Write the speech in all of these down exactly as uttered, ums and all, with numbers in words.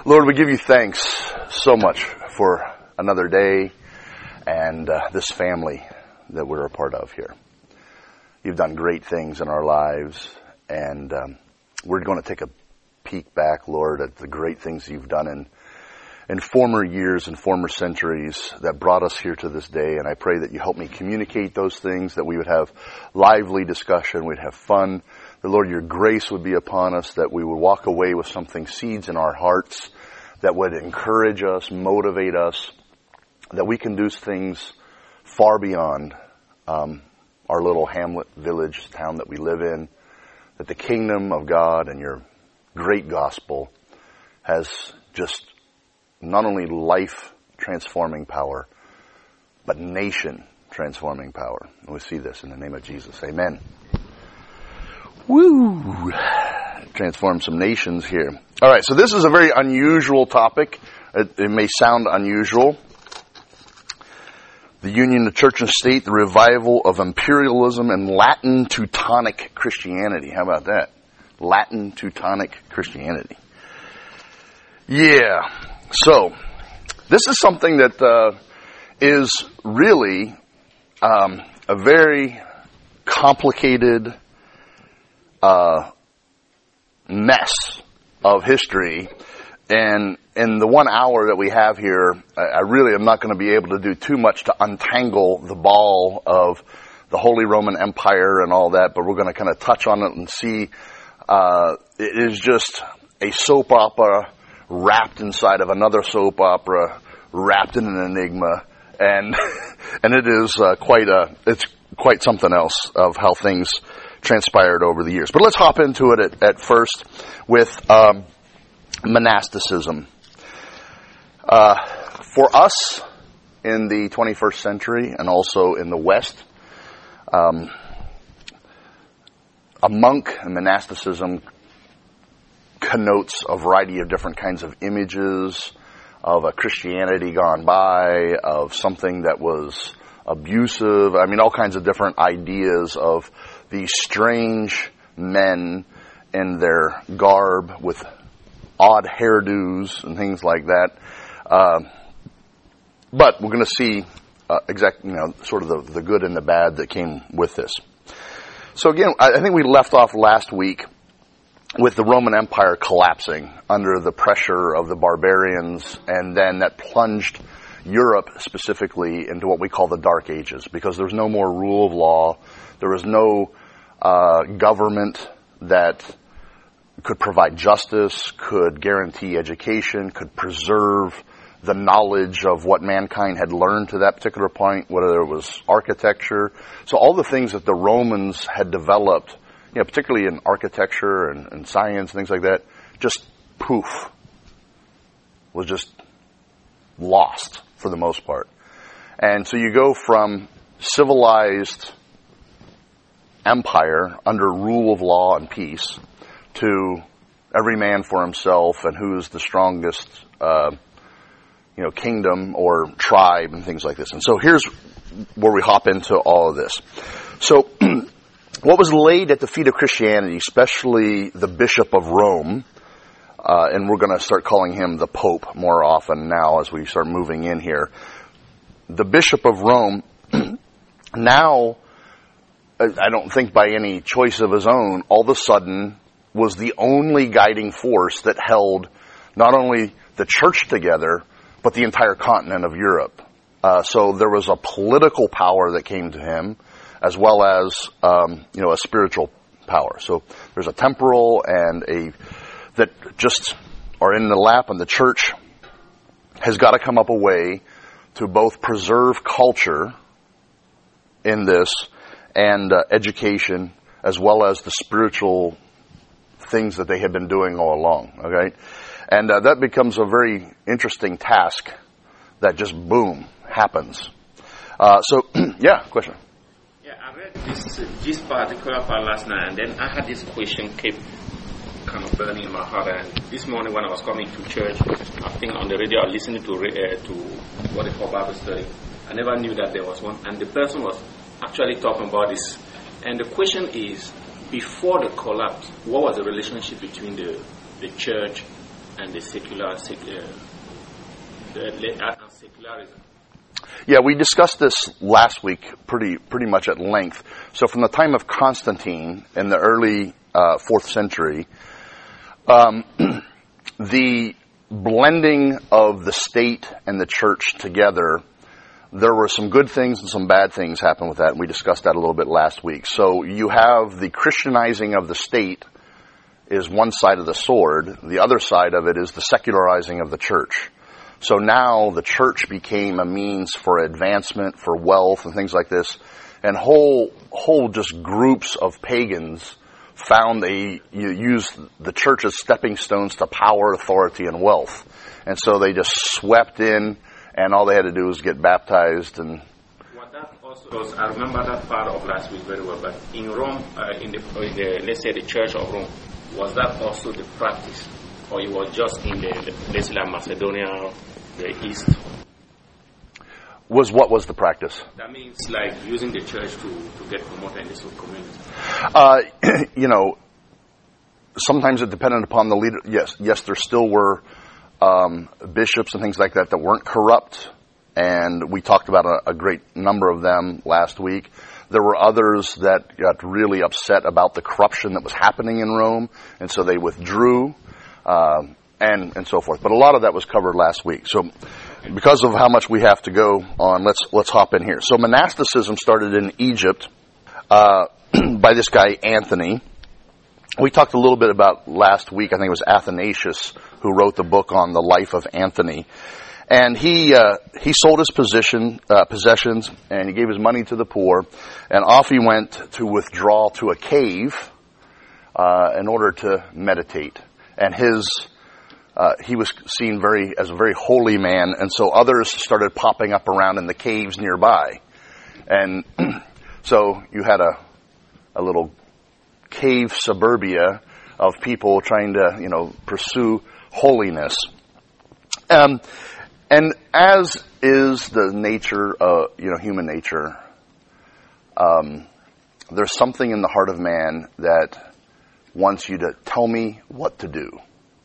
Lord, we give you thanks so much for another day and uh, this family that we're a part of here. You've done great things in our lives, and um, we're going to take a peek back, Lord, at the great things you've done in, in former years and former centuries that brought us here to this day. And I pray that you help me communicate those things, that we would have lively discussion, we'd have fun. The Lord, your grace would be upon us, that we would walk away with something, seeds in our hearts, that would encourage us, motivate us, that we can do things far beyond um, our little hamlet, village, town that we live in, that the kingdom of God and your great gospel has just not only life-transforming power, but nation-transforming power. And we see this in the name of Jesus. Amen. Woo! Transform some nations here. All right, so this is a very unusual topic. It, it may sound unusual. The union of church and state, the revival of imperialism and Latin Teutonic Christianity. How about that? Latin Teutonic Christianity. Yeah. So, this is something that uh, is really um, a very complicated uh mess of history, and in the one hour that we have here, I really am not going to be able to do too much to untangle the ball of the Holy Roman Empire and all that, but we're going to kind of touch on it and see. Uh, it is just a soap opera wrapped inside of another soap opera, wrapped in an enigma, and and it is uh, quite a it's quite something else of how things transpired over the years. But let's hop into it at, at first with um, monasticism. Uh, for us in the twenty-first century and also in the West, um, a monk and monasticism connotes a variety of different kinds of images of a Christianity gone by, of something that was abusive. I mean, all kinds of different ideas of these strange men in their garb with odd hairdos and things like that. Uh, but we're going to see uh, exact, you know, sort of the, the good and the bad that came with this. So again, I think we left off last week with the Roman Empire collapsing under the pressure of the barbarians, and then that plunged Europe specifically into what we call the Dark Ages, because there was no more rule of law. There was no uh, government that could provide justice, could guarantee education, could preserve the knowledge of what mankind had learned to that particular point, whether it was architecture. So all the things that the Romans had developed, you know, particularly in architecture and, and science, things like that, just poof, was just lost for the most part. And so you go from civilized empire under rule of law and peace to every man for himself and who's the strongest, uh, you know, kingdom or tribe and things like this. And so here's where we hop into all of this. So what was laid at the feet of Christianity, especially the Bishop of Rome, uh, and we're going to start calling him the Pope more often now as we start moving in here. The Bishop of Rome now, I don't think by any choice of his own, all of a sudden was the only guiding force that held not only the church together, but the entire continent of Europe. Uh, so there was a political power that came to him, as well as um, you know, a spiritual power. So there's a temporal and a that just are in the lap, and the church has got to come up a way to both preserve culture in this and uh, education, as well as the spiritual things that they had been doing all along. Okay, and uh, that becomes a very interesting task that just boom happens. Uh, so yeah, question. Yeah, I read this this particular part last night, and then I had this question kept kind of burning in my heart. And this morning when I was coming to church, I think on the radio I listened to uh, to what they call Bible study. I never knew that there was one, and the person was actually talking about this. And the question is, before the collapse, what was the relationship between the the church and the secular, secular the, uh, secularism. Yeah, we discussed this last week pretty pretty much at length. So from the time of Constantine in the early uh, fourth century, um, the blending of the state and the church together, there were some good things and some bad things happen with that, and we discussed that a little bit last week. So you have the Christianizing of the state is one side of the sword. The other side of it is the secularizing of the church. So now the church became a means for advancement, for wealth and things like this. And whole, whole just groups of pagans found they you used the church as stepping stones to power, authority, and wealth. And so they just swept in, and all they had to do was get baptized. And what that also was, I remember that part of last week very well, but in Rome, uh, in, the, in the, let's say the Church of Rome, was that also the practice? Or it was just in the, the places like Macedonia, the East? Was what was the practice? That means like using the church to, to get promoted in this community. Uh, you know, sometimes it depended upon the leader. Yes, yes, there still were um, bishops and things like that that weren't corrupt, and we talked about a, a great number of them last week. There were others that got really upset about the corruption that was happening in Rome, and so they withdrew. Um, and and so forth. But a lot of that was covered last week. So because of how much we have to go on, let's let's hop in here. So monasticism started in Egypt uh, by this guy Anthony. We talked a little bit about last week, I think it was Athanasius who wrote the book on the life of Anthony. And he uh, he sold his position uh, possessions, and he gave his money to the poor, and off he went to withdraw to a cave uh, in order to meditate. And his Uh, he was seen very as a very holy man, and so others started popping up around in the caves nearby. And so you had a a little cave suburbia of people trying to, you know, pursue holiness. Um, and as is the nature of, you know, human nature, um, there's something in the heart of man that wants you to tell me what to do.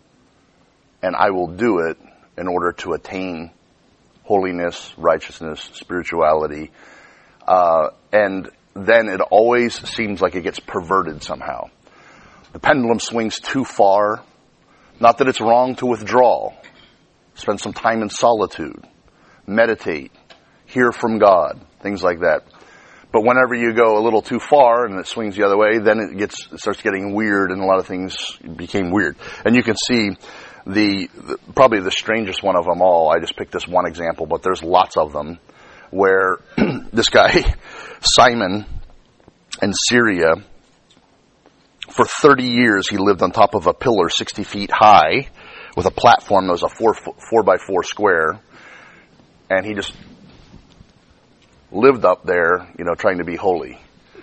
And I will do it in order to attain holiness, righteousness, spirituality. Uh, and then it always seems like it gets perverted somehow. The pendulum swings too far. Not that it's wrong to withdraw. Spend some time in solitude. Meditate. Hear from God. Things like that. But whenever you go a little too far and it swings the other way, then it gets it starts getting weird, and a lot of things became weird. And you can see The, the probably the strangest one of them all. I just picked this one example, but there's lots of them where this guy Simon in Syria, for thirty years he lived on top of a pillar sixty feet high with a platform that was a four four by four square, and he just lived up there, you know, trying to be holy.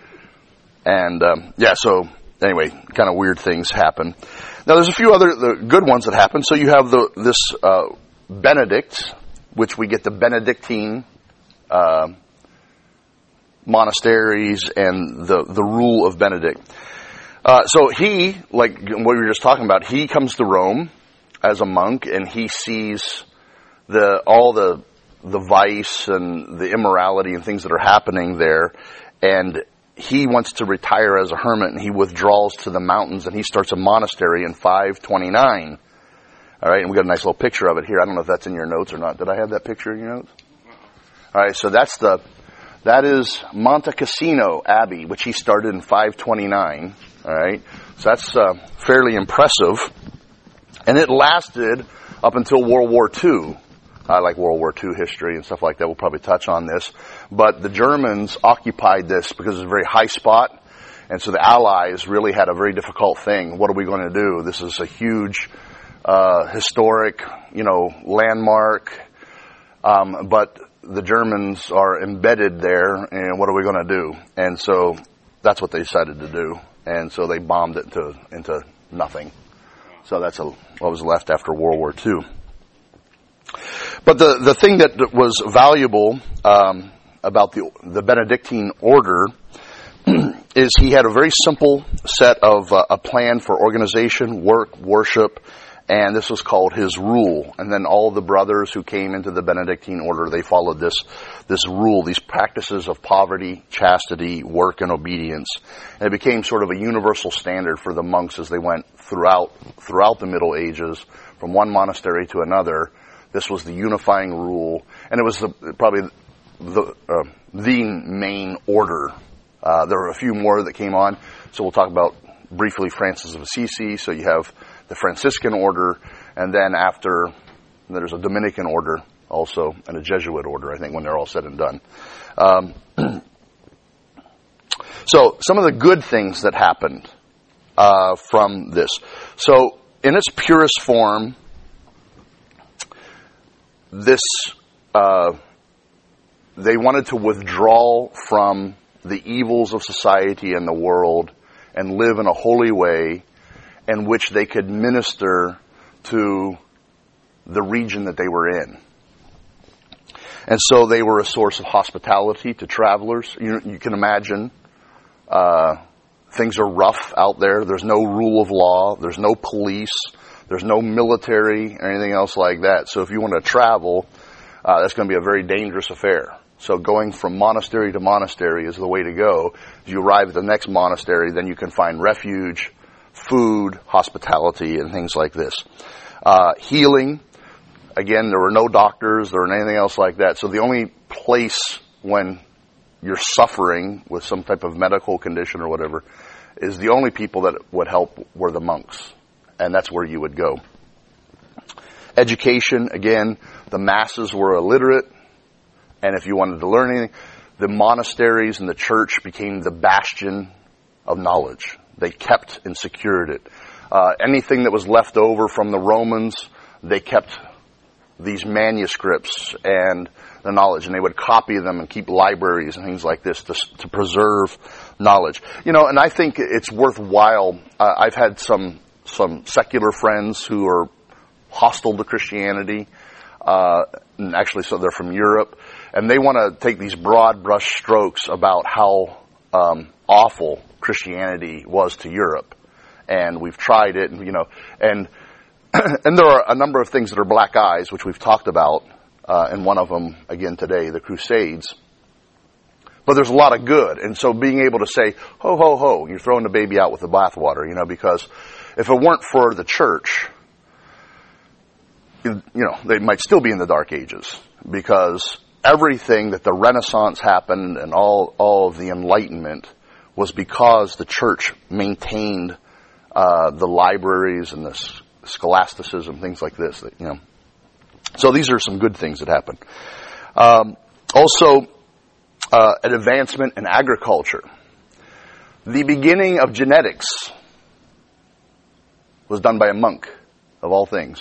And um, yeah, so anyway, kind of weird things happen. Now, there's a few other the good ones that happen. So you have the this uh, Benedict, which we get the Benedictine uh, monasteries and the, the rule of Benedict. Uh, so he, like what we were just talking about, he comes to Rome as a monk, and he sees the all the the vice and the immorality and things that are happening there, and he wants to retire as a hermit, and he withdraws to the mountains, and he starts a monastery in five twenty-nine. All right, and we got a nice little picture of it here. I don't know if that's in your notes or not. Did I have that picture in your notes? All right, so that's the that is Monte Cassino Abbey, which he started in five twenty-nine. All right, so that's uh, fairly impressive, and it lasted up until World War Two. I like World War Two history and stuff like that. We'll probably touch on this. But the Germans occupied this because it's a very high spot. And so the Allies really had a very difficult thing. What are we going to do? This is a huge, uh, historic, you know, landmark. Um, but the Germans are embedded there, and what are we going to do? And so that's what they decided to do. And so they bombed it to, into nothing. So that's a, what was left after World War Two. But the, the thing that was valuable um, about the, the Benedictine order is he had a very simple set of uh, a plan for organization, work, worship, and this was called his rule. And then all the brothers who came into the Benedictine order, they followed this this rule, these practices of poverty, chastity, work, and obedience. And it became sort of a universal standard for the monks as they went throughout throughout the Middle Ages, from one monastery to another. This was the unifying rule, and it was the, probably the uh, the main order. Uh, there were a few more that came on, so we'll talk about briefly Francis of Assisi. So you have the Franciscan order, and then after there's a Dominican order also, and a Jesuit order, I think, when they're all said and done. Um, so some of the good things that happened uh, from this. So in its purest form, this uh, they wanted to withdraw from the evils of society and the world and live in a holy way in which they could minister to the region that they were in. And so they were a source of hospitality to travelers. You, you can imagine uh, things are rough out there. There's no rule of law. There's no police. There's no military or anything else like that. So if you want to travel, uh, that's going to be a very dangerous affair. So going from monastery to monastery is the way to go. As you arrive at the next monastery, then you can find refuge, food, hospitality, and things like this. Uh, healing. Again, there were no doctors, there were anything else like that. So the only place when you're suffering with some type of medical condition or whatever is the only people that would help were the monks. And that's where you would go. Education, again, the masses were illiterate. And if you wanted to learn anything, the monasteries and the church became the bastion of knowledge. They kept and secured it. Uh, anything that was left over from the Romans, they kept these manuscripts and the knowledge, and they would copy them and keep libraries and things like this to, to preserve knowledge. You know, and I think it's worthwhile. Uh, I've had some some secular friends who are hostile to Christianity, uh, and actually, so they're from Europe, and they want to take these broad brush strokes about how um, awful Christianity was to Europe, and we've tried it, and you know, and and there are a number of things that are black eyes, which we've talked about, uh, and one of them again today, the Crusades. But there's a lot of good, and so being able to say, ho, ho, ho, you're throwing the baby out with the bathwater, you know, because if it weren't for the church, you know, they might still be in the Dark Ages, because everything that the Renaissance happened and all, all of the Enlightenment was because the church maintained uh, the libraries and the scholasticism, things like this, that, you know. So these are some good things that happened. Um, also, uh, an advancement in agriculture. The beginning of genetics was done by a monk, of all things.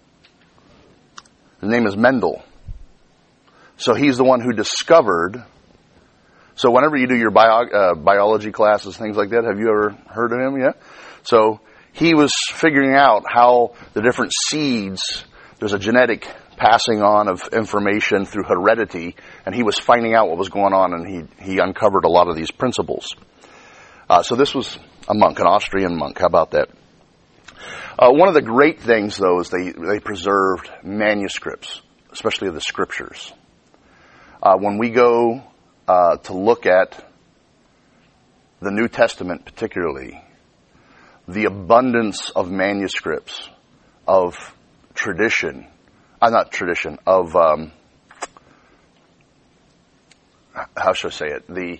His name is Mendel. So he's the one who discovered. So whenever you do your bio, uh, biology classes, things like that, have you ever heard of him? Yeah. So he was figuring out how the different seeds, there's a genetic passing on of information through heredity, and he was finding out what was going on, and he, he uncovered a lot of these principles. Uh, so this was a monk, an Austrian monk. How about that? Uh, one of the great things, though, is they, they preserved manuscripts, especially of the scriptures. Uh, when we go uh, to look at the New Testament particularly, the abundance of manuscripts, of tradition, uh, not tradition, of, um, how should I say it, the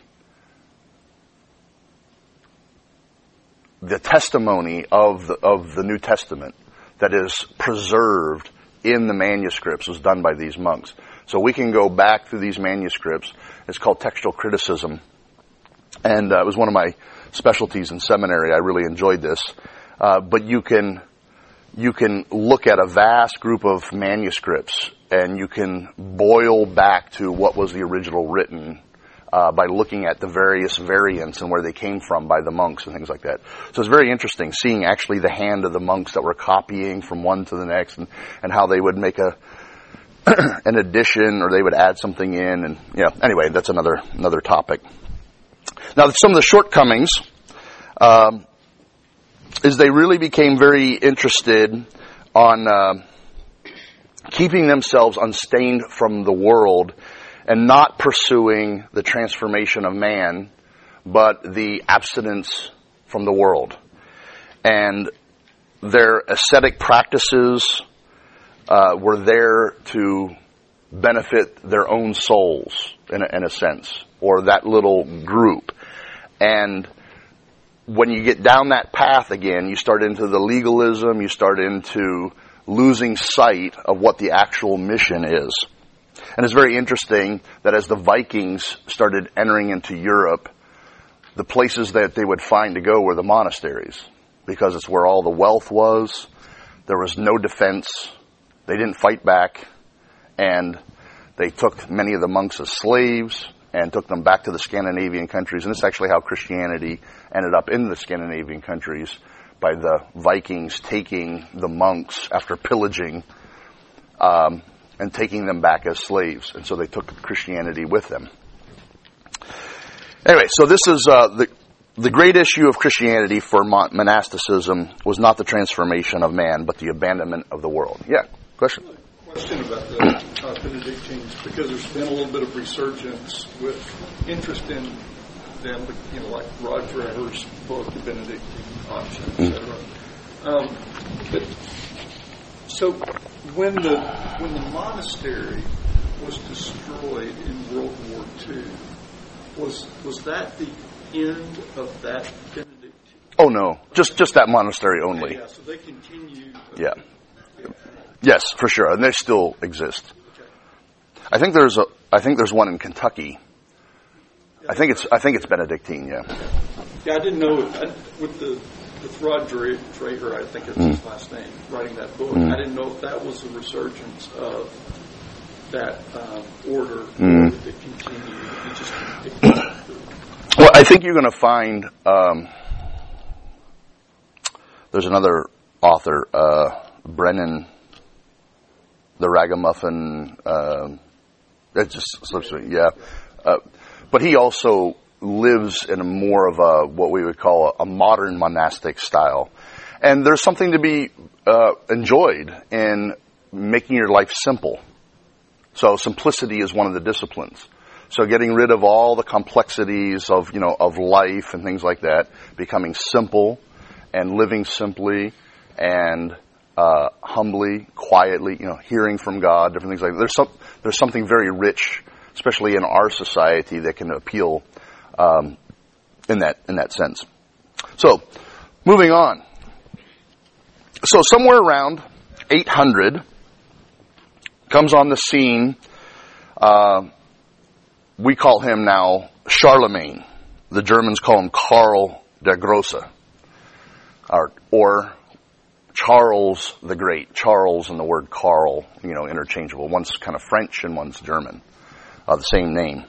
the testimony of the, of the New Testament that is preserved in the manuscripts was done by these monks. So we can go back through these manuscripts. It's called textual criticism. And uh, it was one of my specialties in seminary. I really enjoyed this. Uh, but you can you can look at a vast group of manuscripts, and you can boil back to what was the original written uh, by looking at the various variants and where they came from by the monks and things like that. So it's very interesting seeing actually the hand of the monks that were copying from one to the next, and, and how they would make a an addition, or they would add something in, and yeah. Anyway, that's another another topic. Now, some of the shortcomings um, is they really became very interested on uh, keeping themselves unstained from the world and not pursuing the transformation of man, but the abstinence from the world. And their ascetic practices uh, were there to benefit their own souls, in a, in a sense, or that little group. And when you get down that path again, you start into the legalism, you start into losing sight of what the actual mission is. And it's very interesting that as the Vikings started entering into Europe, the places that they would find to go were the monasteries, because it's where all the wealth was. There was no defense. They didn't fight back. And they took many of the monks as slaves and took them back to the Scandinavian countries. And this is actually how Christianity ended up in the Scandinavian countries, by the Vikings taking the monks after pillaging um, and taking them back as slaves. And so they took Christianity with them. Anyway, so this is uh, the the great issue of Christianity for monasticism was not the transformation of man, but the abandonment of the world. Yeah, question? Question about the uh, Benedictines, because there's been a little bit of resurgence with interest in them, you know, like Roger Ehren's book, The Benedictine Option, et cetera. Um, but so when the when the monastery was destroyed in World War Two, was was that the end of that Benedictine? Oh no, just just that monastery only. Yeah, so they continue. Yeah. Yes, for sure, and they still exist. Okay. I think there's a. I think there's one in Kentucky. I think it's. I think it's Benedictine. Yeah. Yeah, I didn't know I, with the with Rod Dreher, I think it's mm. his last name, writing that book. Mm. I didn't know if that was a resurgence of that um, order mm. that continued. It just well, I think you're going to find. Um, there's another author, uh, Brennan. The Ragamuffin, uh, it just slips me, yeah. Uh, but he also lives in a more of a, what we would call a, a modern monastic style. And there's something to be uh, enjoyed in making your life simple. So simplicity is one of the disciplines. So getting rid of all the complexities of, you know, of life and things like that, becoming simple and living simply and Uh, humbly, quietly, you know, hearing from God, different things like that. There's some, there's something very rich, especially in our society, that can appeal um, in that in that sense. So, moving on. So somewhere around eight hundred comes on the scene. Uh, we call him now Charlemagne. The Germans call him Karl der Große, or, or Charles the Great. Charles and the word Karl, you know, interchangeable. One's kind of French and one's German. Uh, the same name.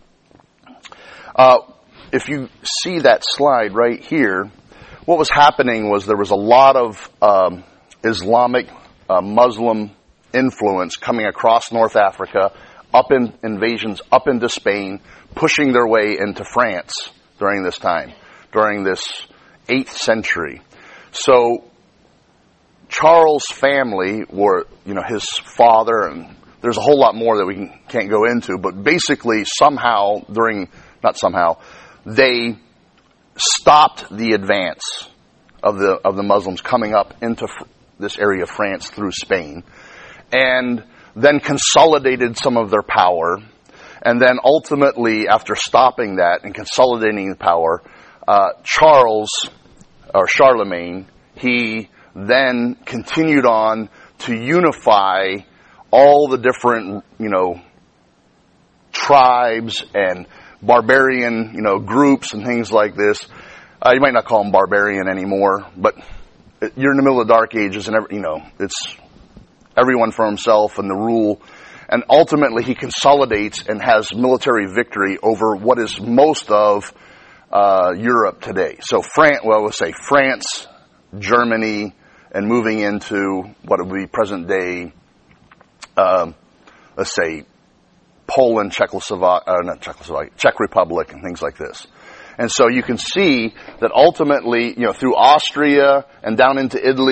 Uh, if you see that slide right here, what was happening was there was a lot of um, Islamic, uh, Muslim influence coming across North Africa, up in invasions, up into Spain, pushing their way into France during this time, during this eighth century. So Charles' family were, you know, his father, and there's a whole lot more that we can, can't go into, but basically somehow during, not somehow, they stopped the advance of the of the Muslims coming up into fr- this area of France through Spain, and then consolidated some of their power, and then ultimately, after stopping that and consolidating the power, uh, Charles, or Charlemagne, he then continued on to unify all the different, you know, tribes and barbarian, you know, groups and things like this. Uh, you might not call them barbarian anymore, but you're in the middle of the Dark Ages, and every, you know, it's everyone for himself and the rule. And ultimately, he consolidates and has military victory over what is most of uh, Europe today. So, France, well, we'll say France, Germany, and moving into what would be present day, um, let's say, Poland, Czechoslovakia, uh, not Czechoslovakia, Czech Republic, and things like this. And so you can see that ultimately, you know, through Austria and down into Italy,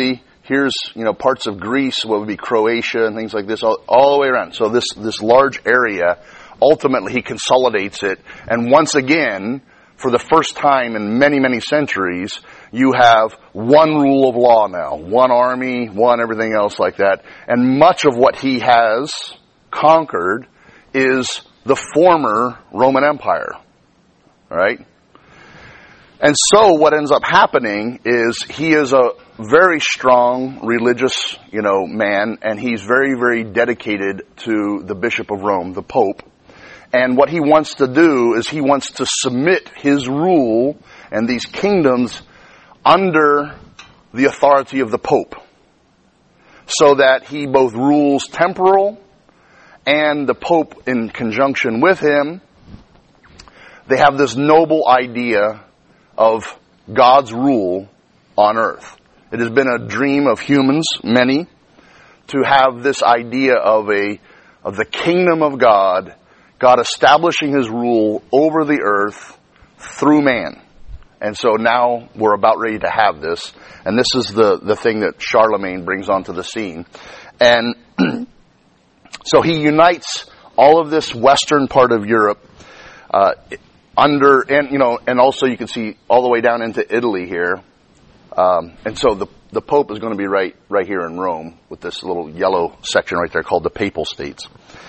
Here's, you know, parts of Greece, what would be Croatia and things like this, all, all the way around. So this, this large area, ultimately he consolidates it. And once again, for the first time in many, many centuries, you have one rule of law now. One army, one everything else like that. And much of what he has conquered is the former Roman Empire. Right? And so what ends up happening is he is a very strong religious, you know, man, and he's very, very dedicated to the Bishop of Rome, the Pope. And what he wants to do is he wants to submit his rule and these kingdoms under the authority of the Pope, so that he both rules temporal and the Pope in conjunction with him. They have this noble idea of God's rule on earth. It has been a dream of humans, many, to have this idea of a of the kingdom of God, God establishing his rule over the earth through man. And so now we're about ready to have this. And this is the, the thing that Charlemagne brings onto the scene. And so he unites all of this western part of Europe uh, under, and you know, and also you can see all the way down into Italy here. Um, and so the the Pope is going to be right right here in Rome with this little yellow section right there called the Papal States.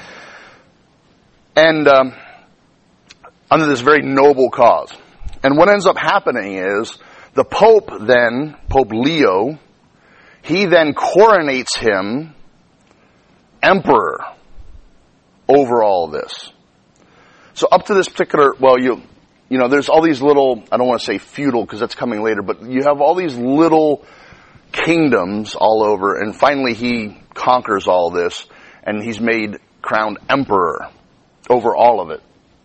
And um, under this very noble cause. And what ends up happening is the Pope then, Pope Leo, he then coronates him emperor over all of this. So up to this particular, well, you you know, there's all these little, I don't want to say feudal because that's coming later, but you have all these little kingdoms all over, and finally he conquers all this, and he's made crowned emperor over all of it.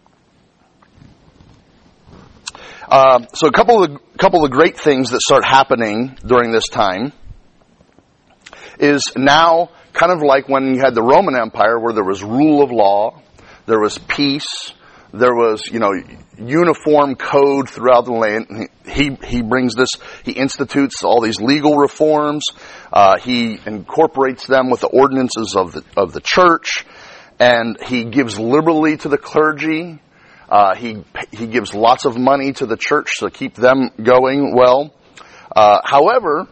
Uh, so a couple of the, couple of the great things that start happening during this time is now kind of like when you had the Roman Empire, where there was rule of law, there was peace, there was, you know, uniform code throughout the land. He he brings this, he institutes all these legal reforms. Uh, he incorporates them with the ordinances of the of the church, and he gives liberally to the clergy. Uh, he he gives lots of money to the church to keep them going well. Uh, however,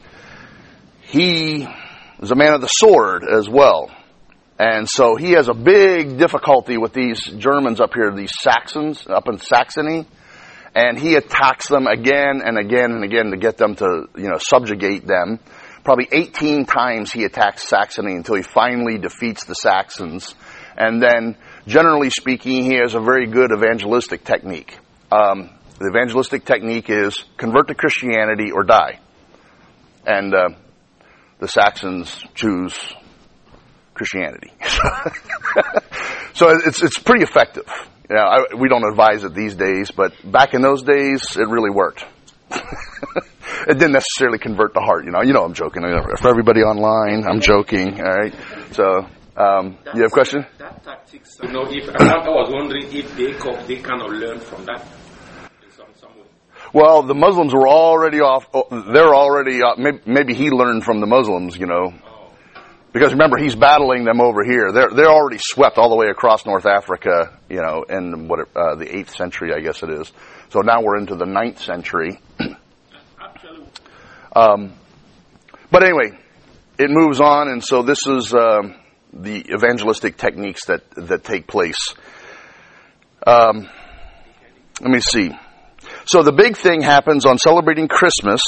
he is a man of the sword as well. And so he has a big difficulty with these Germans up here, these Saxons up in Saxony. And he attacks them again and again and again to get them to, you know, subjugate them. Probably eighteen times he attacks Saxony until he finally defeats the Saxons. And then, generally speaking, he has a very good evangelistic technique. Um, the evangelistic technique is convert to Christianity or die. And uh, the Saxons choose Christianity. So it's it's pretty effective. You know, I, we don't advise it these days, but back in those days, it really worked. It didn't necessarily convert the heart, you know. You know I'm joking. For everybody online, I'm joking, all right? So, um, you have a question? That tactics, you know, if, I was wondering if they, they kind of learned from that in some, some way. Well, the Muslims were already off, they're already, uh, maybe, maybe he learned from the Muslims, you know. Because remember, he's battling them over here. They're they're already swept all the way across North Africa, you know, in what uh, the eighth century, I guess it is. So now we're into the ninth century. um, but anyway, it moves on, and so this is um, the evangelistic techniques that that take place. Um, let me see. So the big thing happens on celebrating Christmas.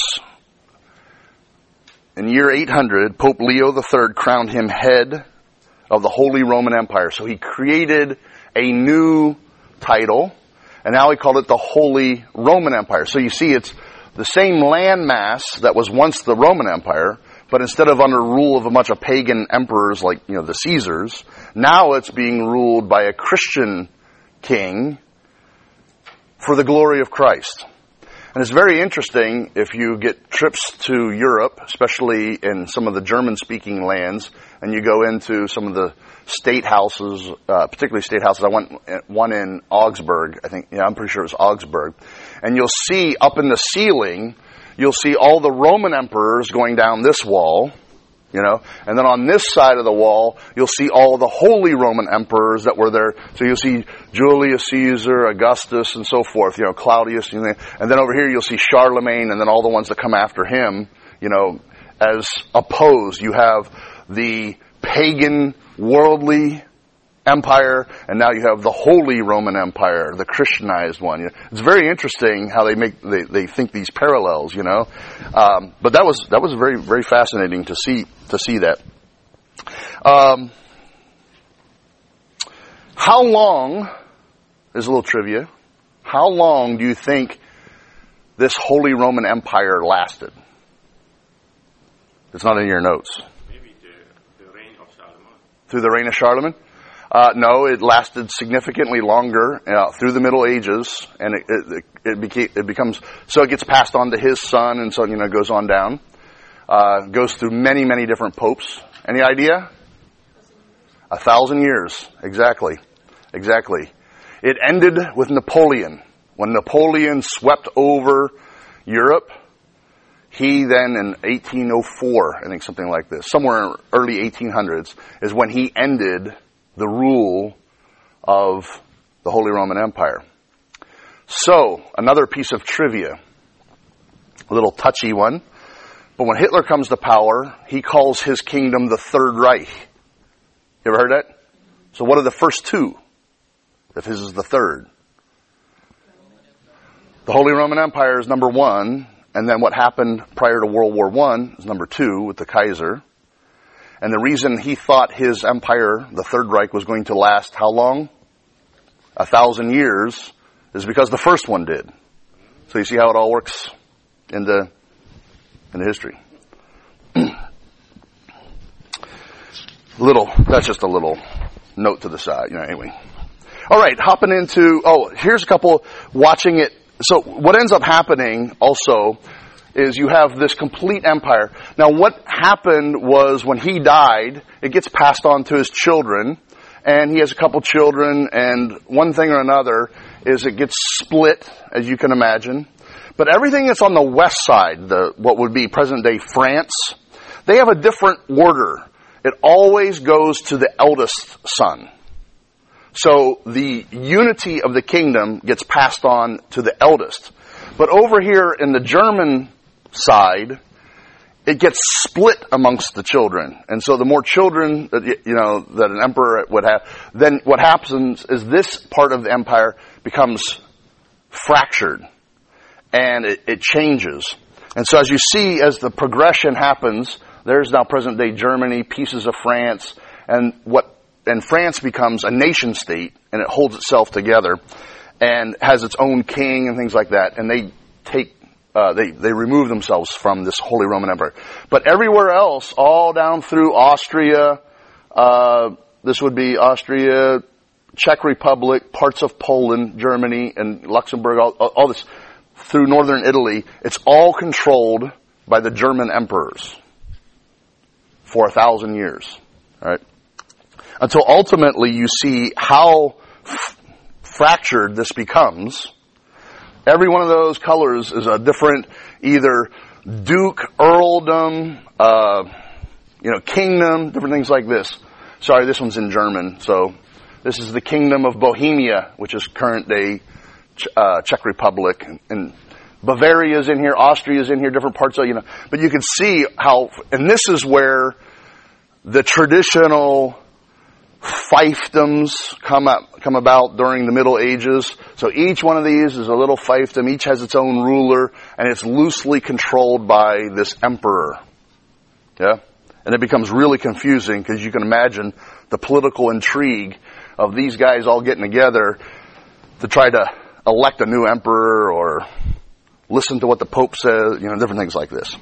In year eight hundred, Pope Leo the Third crowned him head of the Holy Roman Empire. So he created a new title, and now he called it the Holy Roman Empire. So you see, it's the same landmass that was once the Roman Empire, but instead of under rule of a bunch of pagan emperors like, you know, the Caesars, now it's being ruled by a Christian king for the glory of Christ. And it's very interesting if you get trips to Europe, especially in some of the German-speaking lands, and you go into some of the state houses, uh, particularly state houses. I went one in Augsburg, I think, yeah, I'm pretty sure it was Augsburg. And you'll see up in the ceiling, you'll see all the Roman emperors going down this wall, you know, and then on this side of the wall, you'll see all the holy Roman emperors that were there. So you'll see Julius Caesar, Augustus, and so forth, you know, Claudius, and then over here you'll see Charlemagne, and then all the ones that come after him, you know, as opposed. You have the pagan, worldly empire, and now you have the Holy Roman Empire, the Christianized one. It's very interesting how they make they, they think these parallels, you know. Um, but that was that was very very fascinating to see to see that. Um, how long? There's a little trivia. How long do you think this Holy Roman Empire lasted? It's not in your notes. Maybe the, the reign of Charlemagne. Through the reign of Charlemagne? Uh, no, it lasted significantly longer uh, through the Middle Ages, and it it, it, became, it becomes so it gets passed on to his son, and so you know it goes on down. Uh, goes through many many different popes. Any idea? A thousand years, exactly, exactly. It ended with Napoleon. When Napoleon swept over Europe, he then in eighteen oh four, I think something like this, somewhere in early eighteen hundreds, is when he ended the rule of the Holy Roman Empire. So, another piece of trivia, a little touchy one, but when Hitler comes to power, he calls his kingdom the Third Reich. You ever heard that? So what are the first two, if his is the third? The Holy Roman Empire is number one, and then what happened prior to World War One is number two with the Kaiser. And the reason he thought his empire, the Third Reich, was going to last how long? A thousand years, is because the first one did. So you see how it all works into, into history. little, that's just a little note to the side, you know, anyway. All right, hopping into, oh, here's a couple, watching it. So what ends up happening also is you have this complete empire. Now what happened was when he died, it gets passed on to his children, and he has a couple children, and one thing or another is it gets split, as you can imagine. But everything that's on the west side, the what would be present-day France, they have a different order. It always goes to the eldest son. So the unity of the kingdom gets passed on to the eldest. But over here in the German side, it gets split amongst the children. And so the more children that, you know, that an emperor would have, then what happens is this part of the empire becomes fractured. And it, it changes. And so as you see, as the progression happens, there's now present day Germany, pieces of France, and what and France becomes a nation state, and it holds itself together, and has its own king and things like that. And they take, uh, they they remove themselves from this Holy Roman Empire. But everywhere else, all down through Austria, uh, this would be Austria, Czech Republic, parts of Poland, Germany, and Luxembourg, all, all this through northern Italy, it's all controlled by the German emperors for a thousand years. All right. Until ultimately you see how f- fractured this becomes. Every one of those colors is a different, either duke, earldom, uh, you know, kingdom, different things like this. Sorry, this one's in German. So this is the Kingdom of Bohemia, which is current day Ch- uh, Czech Republic, and Bavaria's in here, Austria's in here, different parts of, you know. But you can see how, and this is where the traditional fiefdoms come up, come about during the Middle Ages. So each one of these is a little fiefdom. Each has its own ruler, and it's loosely controlled by this emperor. Yeah? And it becomes really confusing because you can imagine the political intrigue of these guys all getting together to try to elect a new emperor or listen to what the Pope says, you know, different things like this.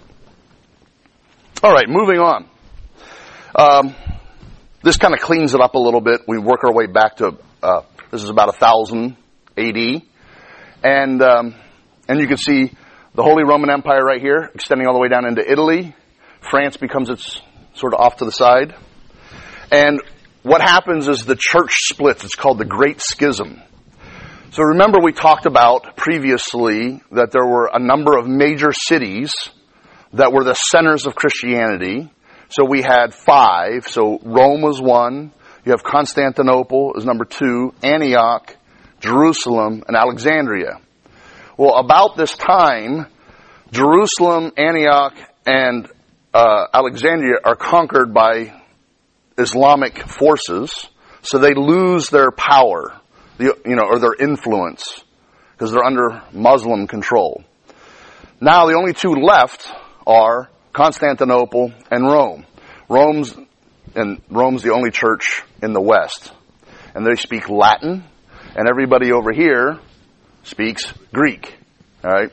All right, moving on. Um, This kind of cleans it up a little bit. We work our way back to, uh, this is about one thousand A D. And, um, and you can see the Holy Roman Empire right here, extending all the way down into Italy. France becomes its sort of off to the side. And what happens is the church splits. It's called the Great Schism. So remember we talked about previously that there were a number of major cities that were the centers of Christianity. So we had five. So Rome was one. You have Constantinople is number two, Antioch, Jerusalem, and Alexandria. Well, about this time, Jerusalem, Antioch, and uh, Alexandria are conquered by Islamic forces, so they lose their power, the, you know, or their influence, because they're under Muslim control. Now the only two left are Constantinople and Rome. Rome's and Rome's the only church in the West, and they speak Latin, and everybody over here speaks Greek. All right,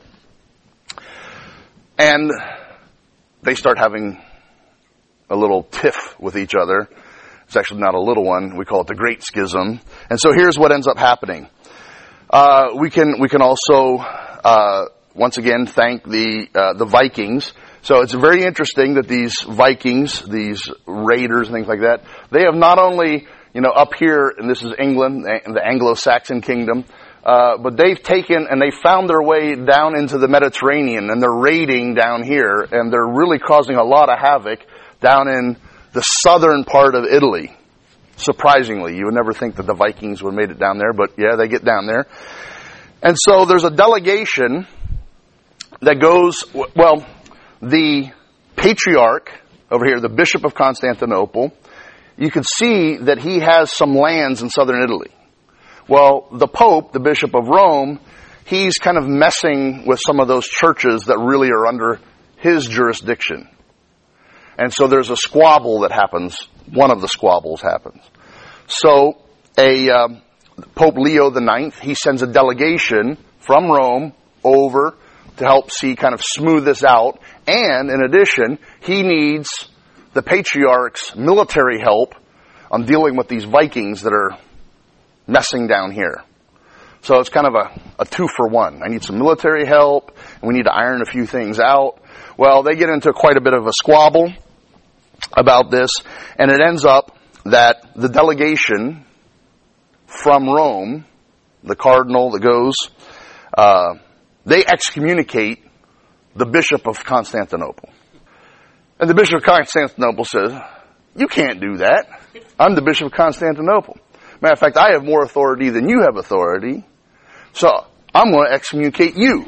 and they start having a little tiff with each other. It's actually not a little one. We call it the Great Schism. And so here's what ends up happening. Uh, we can we can also uh, once again thank the uh, the Vikings. So it's very interesting that these Vikings, these raiders and things like that, they have not only, you know, up here, and this is England, the Anglo-Saxon kingdom, uh, but they've taken and they found their way down into the Mediterranean, and they're raiding down here, and they're really causing a lot of havoc down in the southern part of Italy. Surprisingly, you would never think that the Vikings would have made it down there, but yeah, they get down there. And so there's a delegation that goes, well, the patriarch over here, the Bishop of Constantinople, you can see that he has some lands in southern Italy. Well, the Pope, the Bishop of Rome, he's kind of messing with some of those churches that really are under his jurisdiction. And so there's a squabble that happens. One of the squabbles happens. So a uh, Pope Leo the Ninth, he sends a delegation from Rome over to help see, kind of smooth this out. And in addition, he needs the patriarch's military help on dealing with these Vikings that are messing down here. So it's kind of a, a two for one. I need some military help, and we need to iron a few things out. Well, they get into quite a bit of a squabble about this, and it ends up that the delegation from Rome, the cardinal that goes, uh, they excommunicate the Bishop of Constantinople. And the Bishop of Constantinople says, you can't do that. I'm the Bishop of Constantinople. Matter of fact, I have more authority than you have authority, so I'm going to excommunicate you.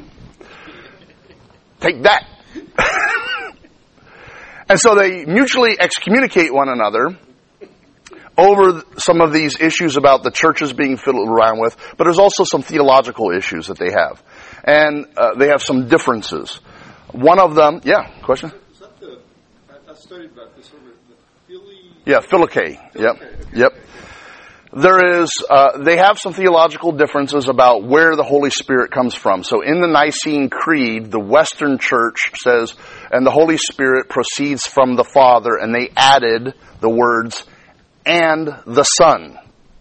Take that. And so they mutually excommunicate one another over some of these issues about the churches being fiddled around with, but there's also some theological issues that they have. And uh, they have some differences. One of them, yeah, question? Is that the, I, I studied about this over the Philly? Yeah, Philike. Yep, yep. There is, uh, they have some theological differences about where the Holy Spirit comes from. So in the Nicene Creed, the Western Church says, and the Holy Spirit proceeds from the Father, and they added the words, and the Son.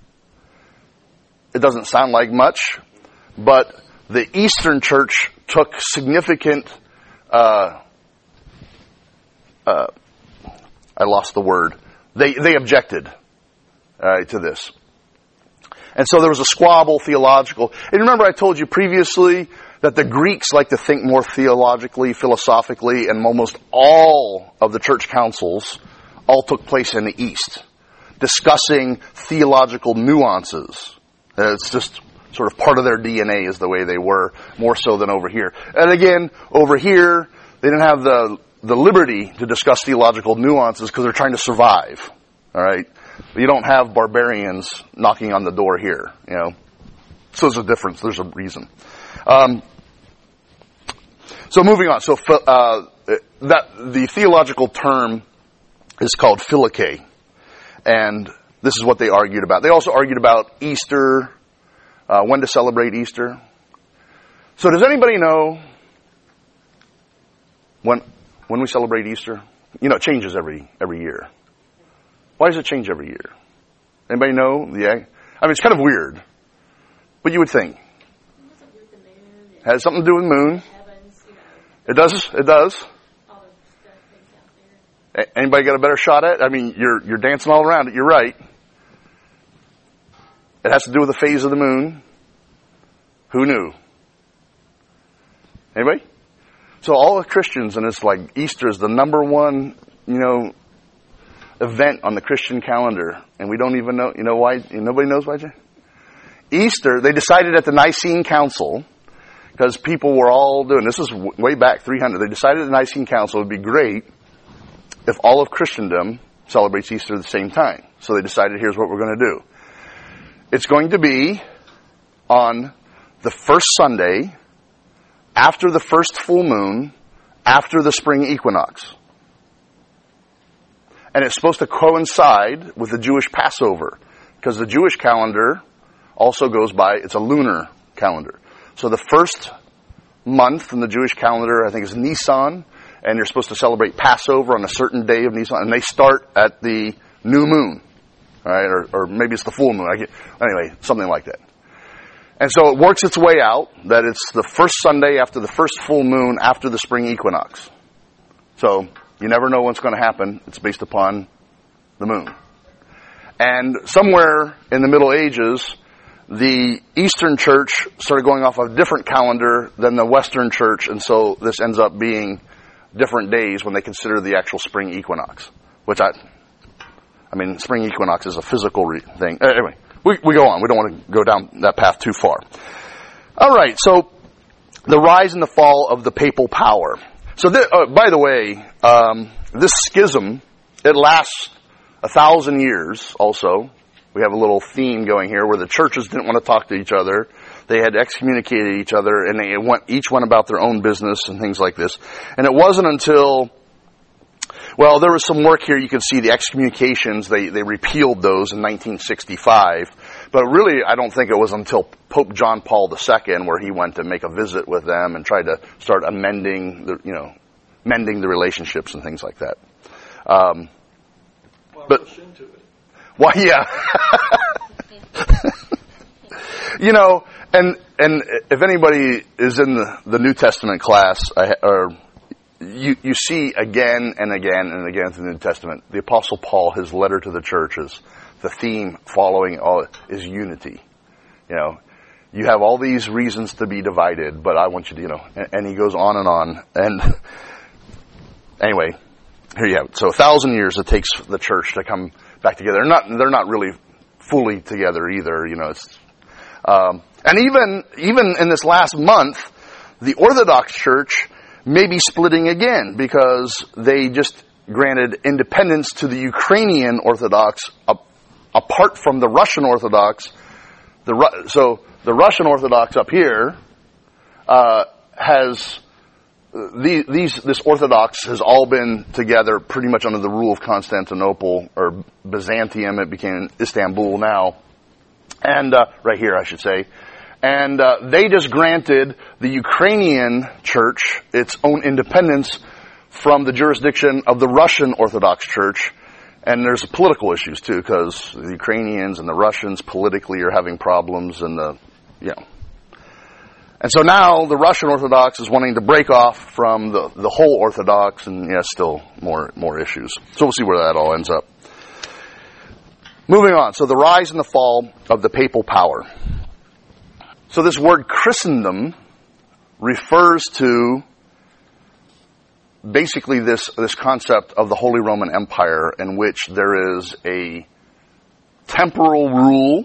It doesn't sound like much, but the Eastern Church took significant, uh, uh, I lost the word. They, they objected, uh, to this. And so there was a squabble theological. And remember I told you previously that the Greeks like to think more theologically, philosophically, and almost all of the church councils all took place in the East, discussing theological nuances. It's just sort of part of their D N A is the way they were, more so than over here. And again, over here, they didn't have the, the liberty to discuss theological nuances because they're trying to survive. All right? But you don't have barbarians knocking on the door here, you know. So there's a difference. There's a reason. Um, so moving on. So uh, that the theological term is called Philike, and this is what they argued about. They also argued about Easter, uh, when to celebrate Easter. So does anybody know when when we celebrate Easter? You know, it changes every every year. Why does it change every year? Anybody know? Yeah, I mean, it's kind of weird, but you would think. It has something to do with the moon. It does. It does. Anybody got a better shot at it? I mean, you're you're dancing all around it. You're right. It has to do with the phase of the moon. Who knew? Anybody? So all the Christians, and it's like Easter is the number one, you know, event on the Christian calendar, and we don't even know, you know why? Nobody knows why, Jay? Easter, they decided at the Nicene Council, because people were all doing, this is way back three hundred, they decided at the Nicene Council it would be great if all of Christendom celebrates Easter at the same time. So they decided, here's what we're going to do. It's going to be on the first Sunday after the first full moon, after the spring equinox. And it's supposed to coincide with the Jewish Passover, because the Jewish calendar also goes by, it's a lunar calendar. So the first month in the Jewish calendar, I think, is Nisan, and you're supposed to celebrate Passover on a certain day of Nisan, and they start at the new moon, all right, or, or maybe it's the full moon. I get, anyway, something like that. And so it works its way out that it's the first Sunday after the first full moon after the spring equinox. So you never know what's going to happen. It's based upon the moon. And somewhere in the Middle Ages, the Eastern Church started going off a different calendar than the Western Church, and so this ends up being different days when they consider the actual spring equinox. Which I, I mean, spring equinox is a physical re- thing. Anyway. We, we go on. We don't want to go down that path too far. All right. So, the rise and the fall of the papal power. So, th- uh, by the way, um, this schism, it lasts a thousand years also. We have a little theme going here where the churches didn't want to talk to each other. They had excommunicated each other, and they went, each went about their own business and things like this. And it wasn't until... Well, there was some work here. You can see the excommunications. They they repealed those in nineteen sixty-five. But really, I don't think it was until Pope John Paul the Second where he went to make a visit with them and tried to start amending the, you know, mending the relationships and things like that. Um, well, but, into it. Well, yeah. You know, and and if anybody is in the, the New Testament class, or You, you see again and again and again through the New Testament, the Apostle Paul, his letter to the churches, the theme following all is unity. You know, you have all these reasons to be divided, but I want you to, you know, and, and he goes on and on. And anyway, here you have it. So a thousand years it takes the church to come back together. They're not, they're not really fully together either, you know. It's, um, and even, even in this last month, the Orthodox Church may be splitting again because they just granted independence to the Ukrainian Orthodox uh, apart from the Russian Orthodox. The Ru- so the Russian Orthodox up here uh, has uh, the, these this Orthodox has all been together pretty much under the rule of Constantinople or Byzantium. It became Istanbul now, and uh, right here I should say. And uh, they just granted the Ukrainian church its own independence from the jurisdiction of the Russian Orthodox Church. And there's political issues too, because the Ukrainians and the Russians politically are having problems, and the, you know. And so now the Russian Orthodox is wanting to break off from the, the whole Orthodox, and yeah, still more more issues. So we'll see where that all ends up. Moving on. So the rise and the fall of the papal power. So this word Christendom refers to basically this, this concept of the Holy Roman Empire, in which there is a temporal rule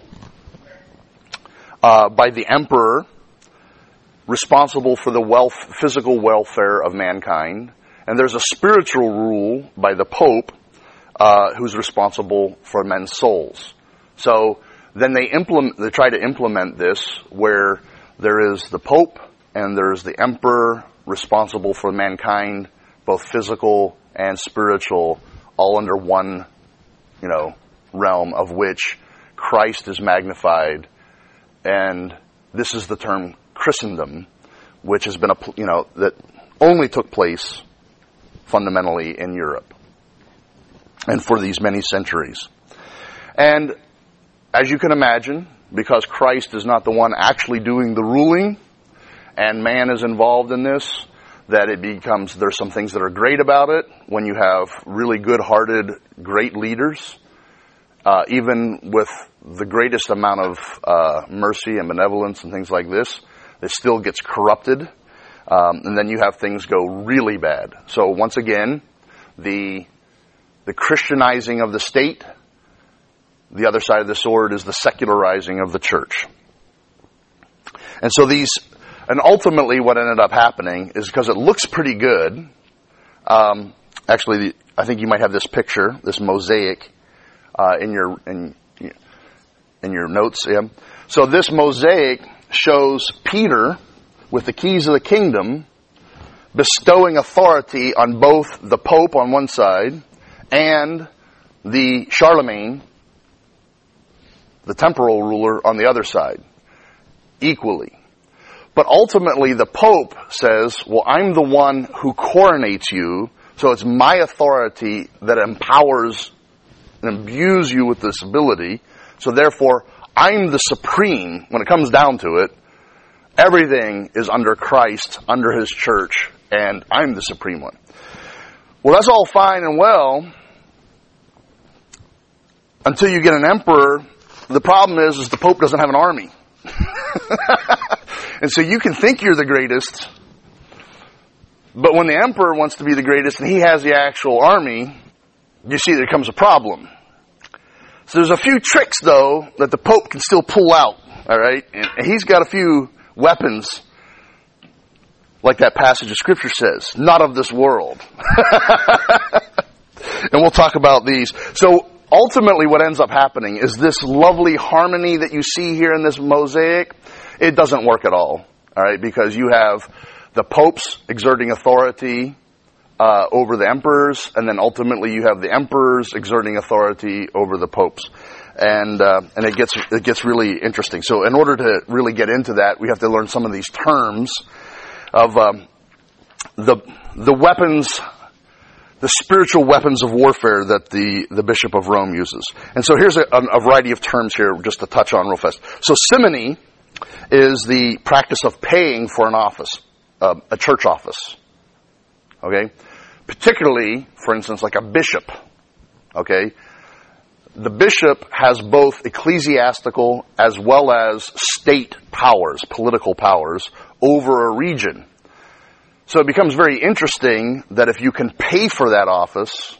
uh, by the emperor responsible for the wealth, physical welfare of mankind, and there's a spiritual rule by the Pope uh, who's responsible for men's souls. So then they implement, they try to implement this where there is the Pope and there's the Emperor responsible for mankind, both physical and spiritual, all under one, you know, realm of which Christ is magnified. And this is the term Christendom, which has been a, you know, that only took place fundamentally in Europe and for these many centuries. And as you can imagine, because Christ is not the one actually doing the ruling, and man is involved in this, that it becomes, there's some things that are great about it when you have really good-hearted, great leaders, uh, even with the greatest amount of uh, mercy and benevolence and things like this. It still gets corrupted. Um, and then you have things go really bad. So once again, the the Christianizing of the state, the other side of the sword is the secularizing of the church. And so these, and ultimately what ended up happening is because it looks pretty good. Um, actually, I think you might have this picture, this mosaic, uh, in your in in your notes. Yeah. So this mosaic shows Peter with the keys of the kingdom, bestowing authority on both the Pope on one side and the Charlemagne, the temporal ruler, on the other side, equally. But ultimately the Pope says, well, I'm the one who coronates you, so it's my authority that empowers and imbues you with this ability, so therefore I'm the supreme. When it comes down to it, everything is under Christ, under His church, and I'm the supreme one. Well, that's all fine and well until you get an emperor. The problem is, is the Pope doesn't have an army. And so you can think you're the greatest, but when the emperor wants to be the greatest and he has the actual army, you see there comes a problem. So there's a few tricks, though, that the Pope can still pull out, all right? And he's got a few weapons, like that passage of Scripture says, not of this world. And we'll talk about these. So ultimately what ends up happening is this lovely harmony that you see here in this mosaic, it doesn't work at all, all right? Because you have the popes exerting authority uh, over the emperors, and then ultimately you have the emperors exerting authority over the popes. And uh, and it gets it gets really interesting. So in order to really get into that, we have to learn some of these terms of um, the the weapons, the spiritual weapons of warfare that the, the Bishop of Rome uses. And so here's a, a variety of terms here just to touch on real fast. So simony is the practice of paying for an office, uh, a church office. Okay? Particularly, for instance, like a bishop. Okay? The bishop has both ecclesiastical as well as state powers, political powers, over a region. So it becomes very interesting that if you can pay for that office,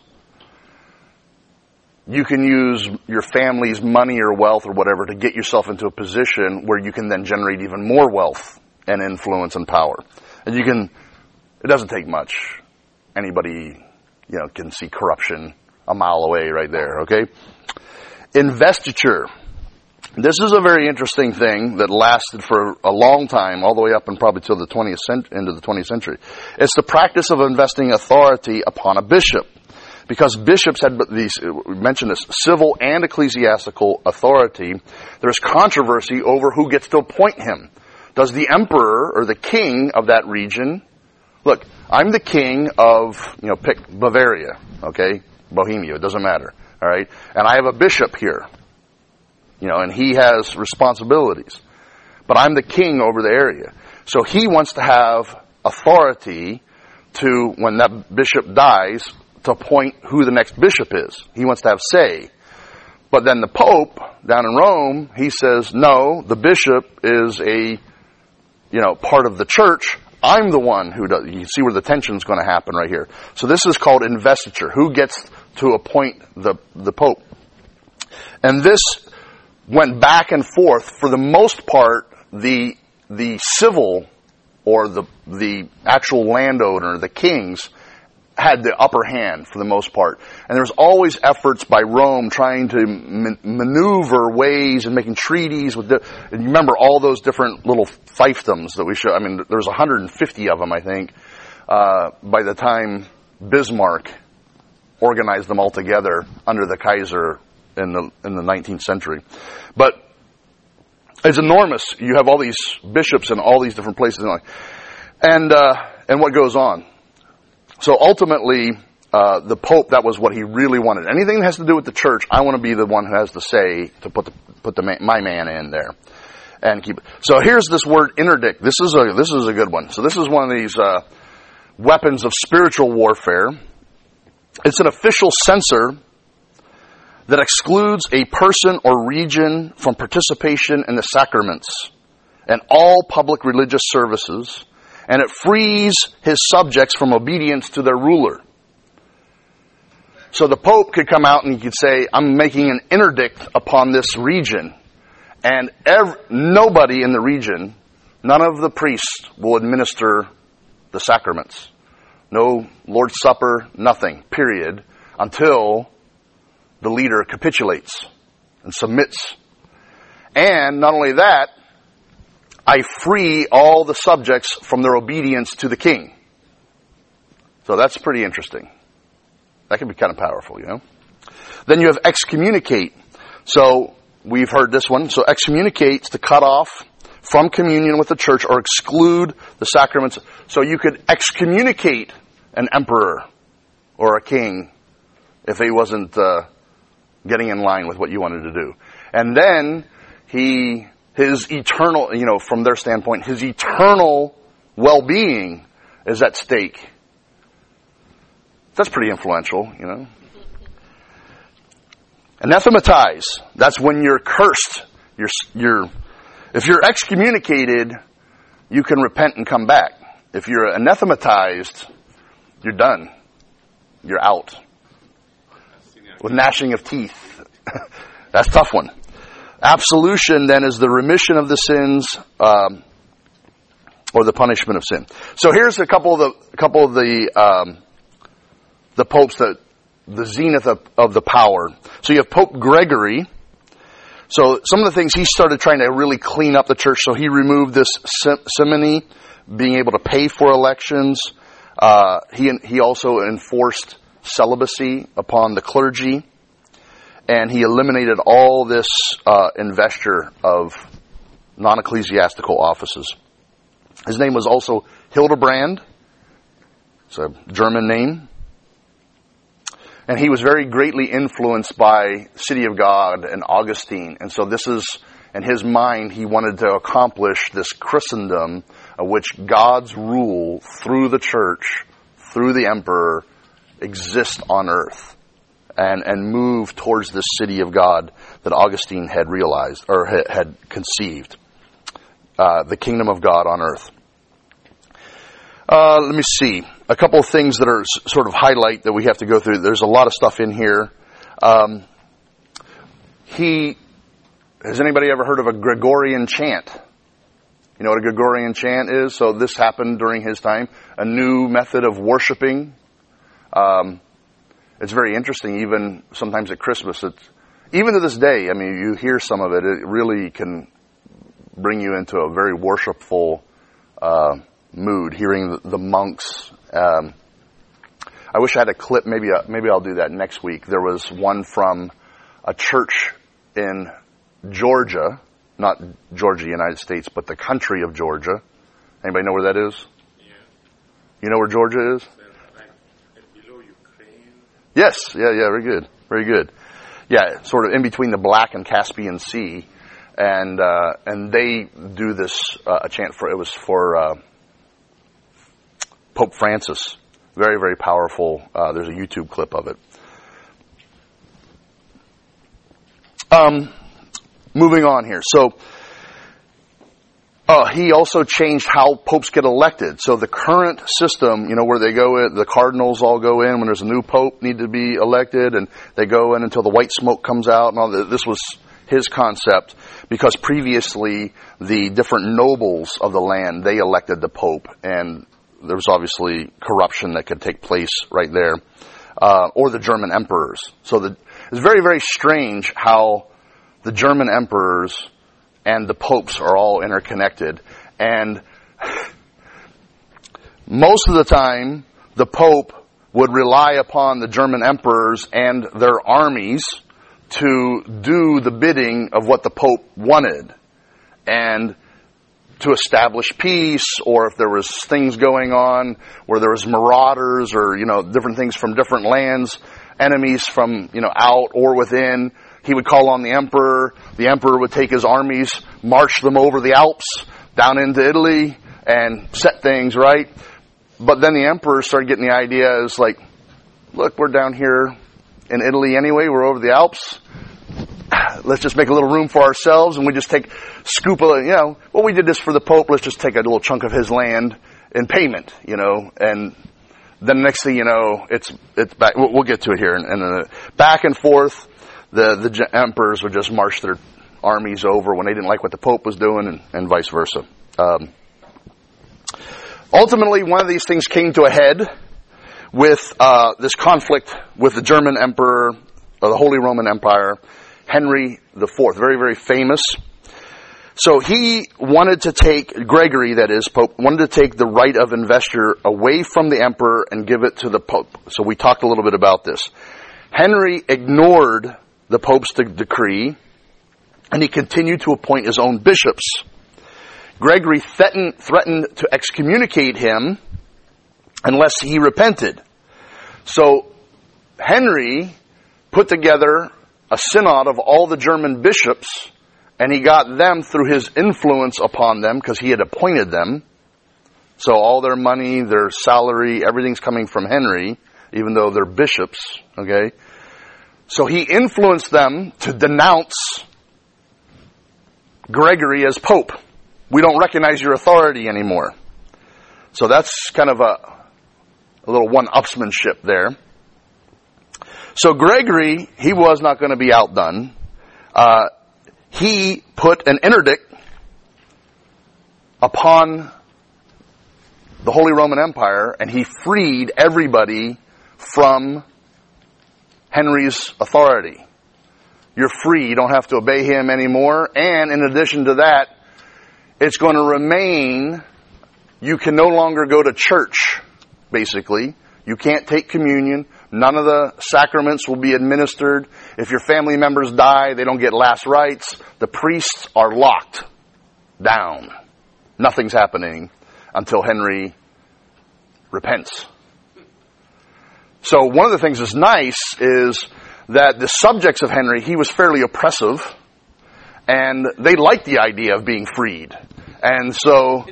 you can use your family's money or wealth or whatever to get yourself into a position where you can then generate even more wealth and influence and power. And you can, it doesn't take much. Anybody, you know, can see corruption a mile away right there, okay? Investiture. This is a very interesting thing that lasted for a long time, all the way up and probably till the twentieth century, into the twentieth century. It's the practice of investing authority upon a bishop. Because bishops had these, we mentioned this, civil and ecclesiastical authority, there's controversy over who gets to appoint him. Does the emperor or the king of that region, look, I'm the king of, you know, pick Bavaria, okay, Bohemia, it doesn't matter, all right, and I have a bishop here, you know, and he has responsibilities, but I'm the king over the area. So he wants to have authority to, when that bishop dies, to appoint who the next bishop is. He wants to have say. But then the Pope down in Rome, he says, no, the bishop is a, you know, part of the church. I'm the one who does. You see where the tension's going to happen right here. So this is called investiture. Who gets to appoint the, the Pope? And this went back and forth. For the most part, the, the civil or the, the actual landowner, the kings, had the upper hand for the most part. And there was always efforts by Rome trying to man- maneuver ways and making treaties with the, and you remember all those different little fiefdoms that we show. I mean, there was one hundred fifty of them, I think, uh, by the time Bismarck organized them all together under the Kaiser in the, in the nineteenth century. But it's enormous. You have all these bishops in all these different places. And, uh, and what goes on? So ultimately, uh, the Pope, that was what he really wanted. Anything that has to do with the church, I want to be the one who has the say to put the, put the man, my man in there and keep it. So here's this word interdict. This is a, this is a good one. So this is one of these, uh, weapons of spiritual warfare. It's an official censor that excludes a person or region from participation in the sacraments and all public religious services, and it frees his subjects from obedience to their ruler. So the Pope could come out and he could say, I'm making an interdict upon this region, and every, nobody in the region, none of the priests will administer the sacraments. No Lord's Supper, nothing, period, until the leader capitulates and submits. And not only that, I free all the subjects from their obedience to the king. So that's pretty interesting. That can be kind of powerful, you know. Then you have excommunicate. So we've heard this one. So excommunicate's to cut off from communion with the church or exclude the sacraments. So you could excommunicate an emperor or a king if he wasn't uh, getting in line with what you wanted to do. And then he, his eternal, you know, from their standpoint, his eternal well-being is at stake. That's pretty influential, you know. Anathematize. That's when you're cursed. You're, you're, if you're excommunicated, you can repent and come back. If you're anathematized, you're done. You're out. With gnashing of teeth. That's a tough one. Absolution, then, is the remission of the sins, um, or the punishment of sin. So here's a couple of the, a couple of the, um, the popes that, the zenith of, of the power. So you have Pope Gregory. So some of the things he started trying to really clean up the church. So he removed this simony, being able to pay for elections. Uh, he, he also enforced celibacy upon the clergy. And he eliminated all this uh, investure of non-ecclesiastical offices. His name was also Hildebrand. It's a German name. And he was very greatly influenced by City of God and Augustine. And so this is, in his mind, he wanted to accomplish this Christendom of which God's rule through the church, through the emperor, exists on earth. And, and move towards this city of God that Augustine had realized, or had, had conceived. Uh, the kingdom of God on earth. Uh, let me see. A couple of things that are s- sort of highlight that we have to go through. There's a lot of stuff in here. Um, he, has anybody ever heard of a Gregorian chant? You know what a Gregorian chant is? So this happened during his time. A new method of worshiping. Um, it's very interesting, even sometimes at Christmas. It's, even to this day, I mean, you hear some of it, it really can bring you into a very worshipful uh mood, hearing the, the monks. Um, I wish I had a clip. Maybe uh, maybe I'll do that next week. There was one from a church in Georgia, not Georgia, United States, but the country of Georgia. Anybody know where that is? Yeah. You know where Georgia is? Like below Ukraine. Yes. Yeah. Yeah. Very good. Very good. Yeah. Sort of in between the Black and Caspian Sea, and uh, and they do this uh, a chant for it was for. Uh, Pope Francis. Very, very powerful. Uh, there's a YouTube clip of it. Um, moving on here. So, uh, he also changed how popes get elected. So the current system, you know, where they go in, the cardinals all go in when there's a new pope need to be elected, and they go in until the white smoke comes out and all that. This was his concept, because previously the different nobles of the land, they elected the pope, and there was obviously corruption that could take place right there, uh, or the German emperors. So the, it's very, very strange how the German emperors and the popes are all interconnected. And most of the time, the pope would rely upon the German emperors and their armies to do the bidding of what the pope wanted. And to establish peace, or if there was things going on where there was marauders or, you know, different things from different lands, enemies from, you know, out or within, he would call on the emperor. The emperor would take his armies, march them over the Alps, down into Italy, and set things right. But then the emperor started getting the idea, is like, look, we're down here in Italy anyway, we're over the Alps. let's just make a little room for ourselves, and we just take, scoop a, you know, well, we did this for the Pope, let's just take a little chunk of his land in payment, you know, and then the next thing you know, it's, it's back, we'll, we'll get to it here, and, and uh, back and forth, the, the emperors would just march their armies over when they didn't like what the Pope was doing, and, and vice versa. Um, ultimately, one of these things came to a head with uh, this conflict with the German emperor, or the Holy Roman Empire, Henry the Fourth, very, very famous. So he wanted to take, Gregory, that is, Pope, wanted to take the right of investiture away from the emperor and give it to the Pope. So we talked a little bit about this. Henry ignored the Pope's de- decree, and he continued to appoint his own bishops. Gregory threatened, threatened to excommunicate him unless he repented. So Henry put together a synod of all the German bishops, and he got them through his influence upon them, because he had appointed them. So all their money, their salary, everything's coming from Henry, even though they're bishops, okay? So he influenced them to denounce Gregory as Pope. We don't recognize your authority anymore. So that's kind of a, a little one-upsmanship there. So Gregory, he was not going to be outdone. Uh, he put an interdict upon the Holy Roman Empire, and he freed everybody from Henry's authority. You're free. You don't have to obey him anymore. And in addition to that, it's going to remain, you can no longer go to church, basically. You can't take communion. None of the sacraments will be administered. If your family members die, they don't get last rites. The priests are locked down. Nothing's happening until Henry repents. So one of the things that's nice is that the subjects of Henry, he was fairly oppressive, and they liked the idea of being freed. And so,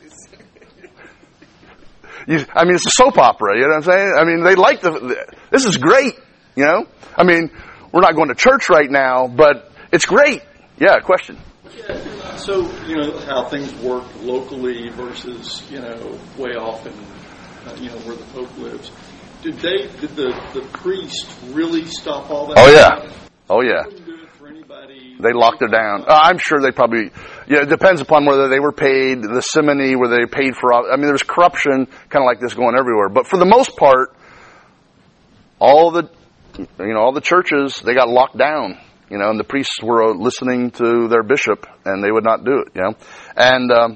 you, I mean, it's a soap opera, you know what I'm saying? I mean, they like the, this is great, you know? I mean, we're not going to church right now, but it's great. Yeah, question. Yeah, so, you know, how things work locally versus, you know, way off in, uh, you know, where the Pope lives. Did they, did the, the priest really stop all that? Oh, yeah. Oh, yeah. They wouldn't do it for anybody. They locked it down. Uh, I'm sure they probably, yeah, it depends upon whether they were paid, the simony, whether they paid for, I mean, there's corruption kind of like this going everywhere. But for the most part, all the, you know, all the churches, they got locked down, you know, and the priests were listening to their bishop, and they would not do it, you know. And, um,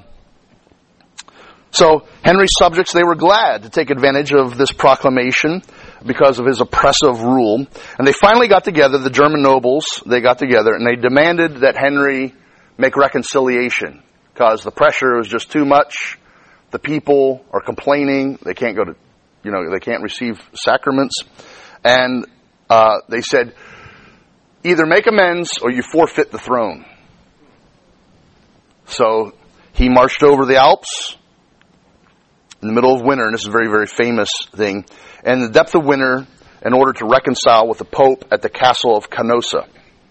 so Henry's subjects, they were glad to take advantage of this proclamation because of his oppressive rule. And they finally got together, the German nobles, they got together, and they demanded that Henry make reconciliation because the pressure was just too much. The people are complaining. They can't go to, you know, they can't receive sacraments. And uh, they said, either make amends or you forfeit the throne. So he marched over the Alps in the middle of winter, and this is a very, very famous thing, and in the depth of winter, in order to reconcile with the Pope at the castle of Canossa.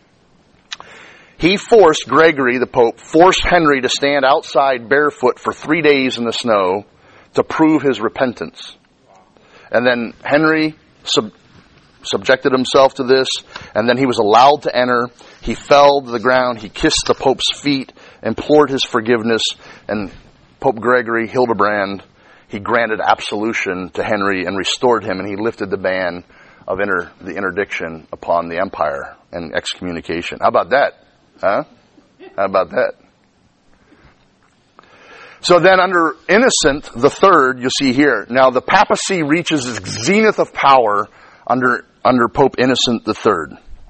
He forced, Gregory, the Pope, forced Henry to stand outside barefoot for three days in the snow to prove his repentance. And then Henry sub- subjected himself to this, and then he was allowed to enter. He fell to the ground, he kissed the Pope's feet, implored his forgiveness, and Pope Gregory, Hildebrand, he granted absolution to Henry and restored him, and he lifted the ban of inter, the interdiction upon the empire and excommunication. How about that? Huh? How about that? So then under Innocent the Third, you see here, now the papacy reaches its zenith of power under under Pope Innocent the Third.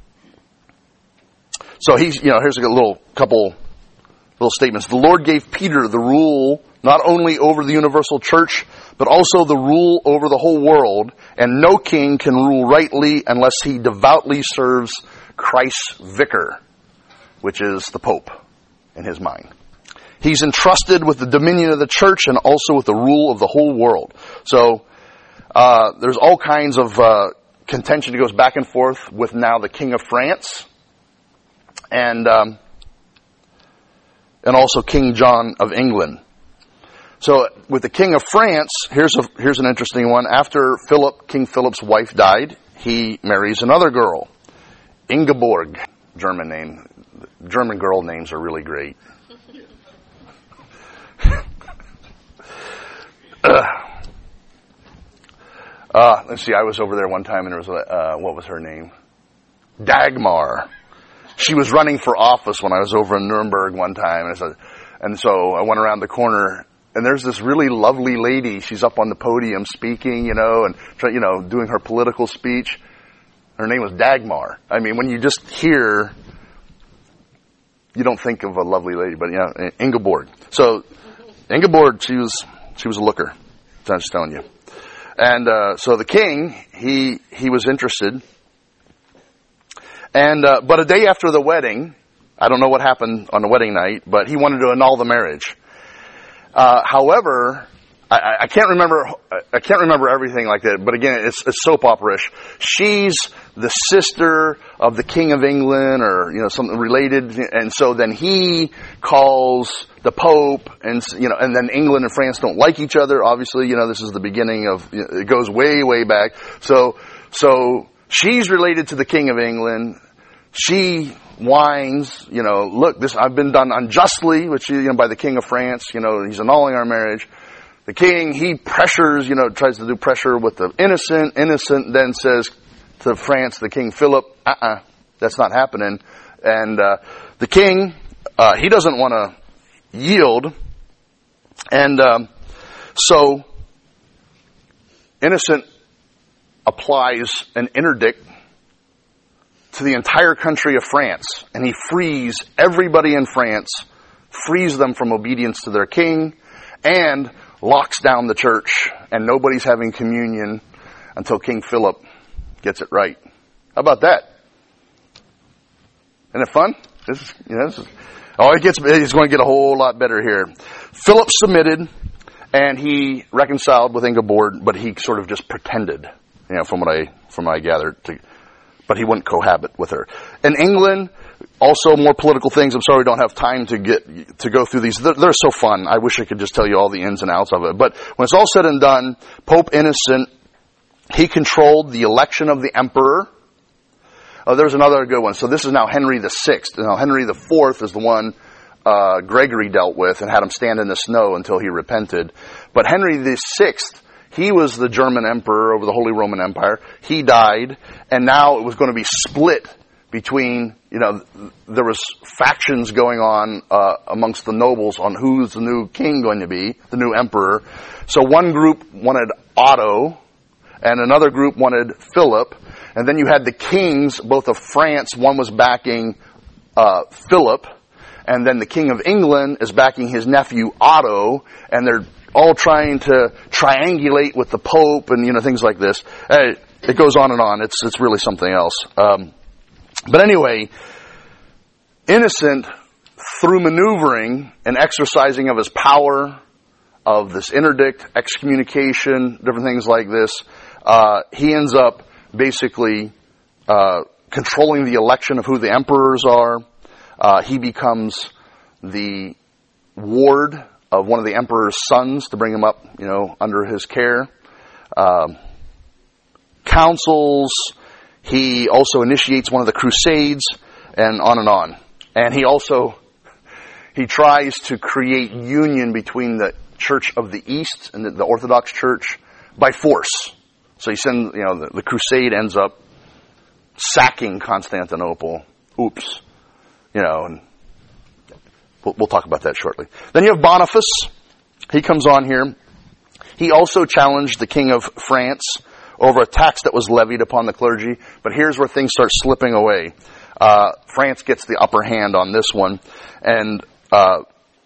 So he's, you know, here's a little couple little statements. The Lord gave Peter the rule not only over the universal church, but also the rule over the whole world, and no king can rule rightly unless he devoutly serves Christ's vicar, which is the Pope, in his mind. He's entrusted with the dominion of the church and also with the rule of the whole world. So uh, there's all kinds of uh, contention that goes back and forth with now the King of France. and um, and also King John of England. So with the King of France, here's a here's an interesting one. After Philip, King Philip's wife died, he marries another girl, Ingeborg, German name. German girl names are really great. uh, uh, let's see, I was over there one time and there was, uh, what was her name? Dagmar. She was running for office when I was over in Nuremberg one time. And, I said, and so I went around the corner and there's this really lovely lady. She's up on the podium speaking, you know, and, you know, doing her political speech. Her name was Dagmar. I mean, when you just hear, you don't think of a lovely lady, but yeah, Ingeborg. So Ingeborg, she was she was a looker. I'm just telling you. And uh, so the king, he he was interested. And uh, but a day after the wedding, I don't know what happened on the wedding night, but he wanted to annul the marriage. Uh, however, I, I can't remember. I can't remember everything like that. But again, it's, it's soap opera-ish. She's the sister of the King of England, or you know, something related. And so then he calls the Pope, and you know, and then England and France don't like each other. Obviously, you know, this is the beginning of. You know, it goes way, way back. So, so she's related to the King of England. She whines, you know, look, this I've been done unjustly, which you know, by the King of France. You know, he's annulling our marriage. The king, he pressures, you know, tries to do pressure with the innocent. Innocent then says to France, the King Philip, uh-uh, that's not happening. And uh, the king, uh, he doesn't want to yield. And um, so Innocent applies an interdict to the entire country of France. And he frees everybody in France, frees them from obedience to their king, and locks down the church, and nobody's having communion until King Philip gets it right. How about that? Isn't it fun? This is, you know, this is, oh, it gets, it's going to get a whole lot better here. Philip submitted, and he reconciled with Ingeborg, but he sort of just pretended, you know, from what I, from what I gathered, to, but he wouldn't cohabit with her. In England, also more political things. I'm sorry we don't have time to get to go through these. They're, they're so fun. I wish I could just tell you all the ins and outs of it. But when it's all said and done, Pope Innocent, he controlled the election of the emperor. Oh, there's another good one. So this is now Henry the Sixth. Now Henry the Fourth is the one uh, Gregory dealt with and had him stand in the snow until he repented. But Henry the Sixth, he was the German emperor over the Holy Roman Empire. He died, and now it was going to be split between, you know, there was factions going on uh, amongst the nobles on who's the new king going to be, the new emperor. So one group wanted Otto, and another group wanted Philip. And then you had the kings, both of France. One was backing uh, Philip, and then the King of England is backing his nephew Otto, and they're all trying to triangulate with the Pope, and you know, things like this. It, it goes on and on. It's it's really something else. Um, But anyway, Innocent, through maneuvering and exercising of his power, of this interdict, excommunication, different things like this, uh, he ends up basically uh, controlling the election of who the emperors are. Uh, he becomes the ward of one of the emperor's sons to bring him up, you know, under his care. Uh, councils. He also initiates one of the Crusades, and on and on. And he also, he tries to create union between the Church of the East and the, the Orthodox Church by force. So he sends, you know, the, the Crusade ends up sacking Constantinople. Oops. You know, and we'll, we'll talk about that shortly. Then you have Boniface. He comes on here. He also challenged the King of France over a tax that was levied upon the clergy. But here's where things start slipping away. Uh, France gets the upper hand on this one. And uh,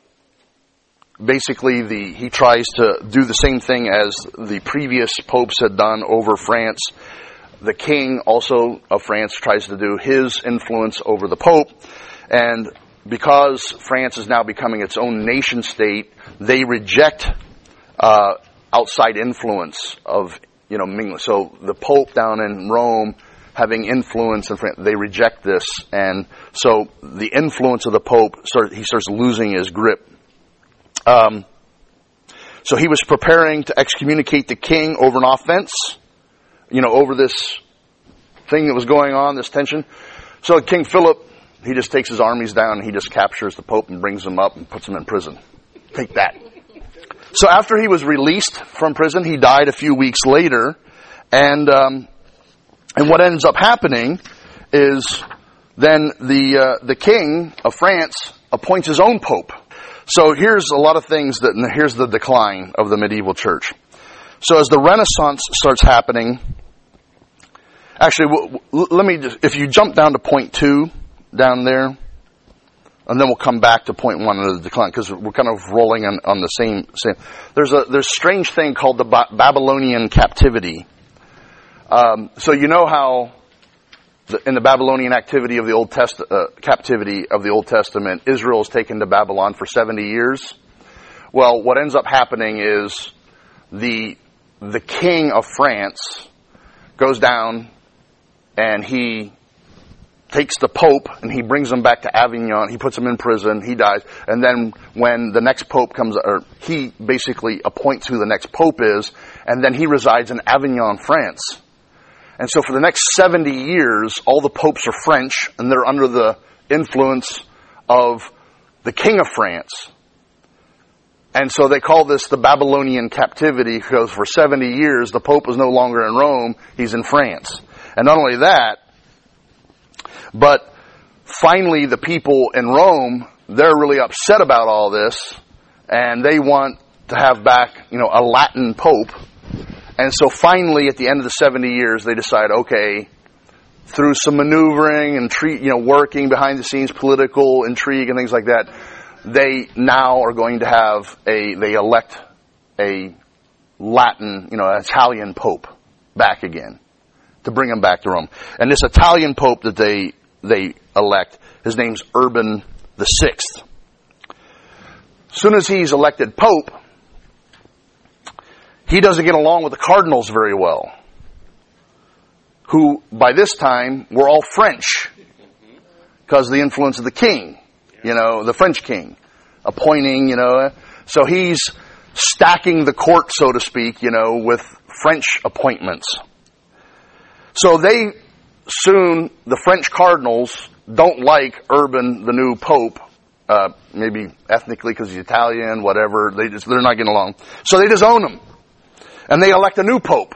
basically the he tries to do the same thing as the previous popes had done over France. The king also of France tries to do his influence over the Pope. And because France is now becoming its own nation state, they reject uh, outside influence of, you know, Mingling. So the Pope down in Rome having influence in France. They reject this, and so the influence of the Pope, start, he starts losing his grip. Um, so he was preparing to excommunicate the king over an offense, you know, over this thing that was going on, this tension. So King Philip, he just takes his armies down and he just captures the Pope and brings him up and puts him in prison. Take that. So after he was released from prison, he died a few weeks later, and um, and what ends up happening is then the uh, the king of France appoints his own pope. So here's a lot of things that, and here's the decline of the medieval church. So as the Renaissance starts happening, actually, w- w- let me just, if you jump down to point two, down there, and then we'll come back to point one of the decline, because we're kind of rolling on, on the same, same. There's a, there's a strange thing called the ba- Babylonian captivity. Um, so you know how the, in the Babylonian activity of the Old Test, uh, captivity of the Old Testament, Israel is taken to Babylon for seventy years. Well, what ends up happening is the the king of France goes down and he takes the Pope and he brings him back to Avignon. He puts him in prison. He dies. And then when the next Pope comes, or he basically appoints who the next Pope is, and then he resides in Avignon, France. And so for the next seventy years, all the popes are French, and they're under the influence of the king of France. And so they call this the Babylonian captivity, because for seventy years, the Pope is no longer in Rome, he's in France. And not only that, but finally the people in Rome, they're really upset about all this, and they want to have back, you know, a Latin Pope. And so finally, at the end of the seventy years, they decide, okay, through some maneuvering and treat, you know, working behind the scenes, political intrigue and things like that, they now are going to have a, they elect a Latin, you know, Italian Pope back again, to bring him back to Rome. And this Italian Pope that they they elect, his name's Urban the Sixth. As soon as he's elected Pope, he doesn't get along with the cardinals very well, who by this time were all French because of the influence of the king, you know, the French king, appointing, you know. So he's stacking the court, so to speak, you know, with French appointments. So they soon, the French cardinals don't like Urban, the new pope, uh, maybe ethnically because he's Italian, whatever. They just, they're not getting along. So they disown him. And they elect a new pope.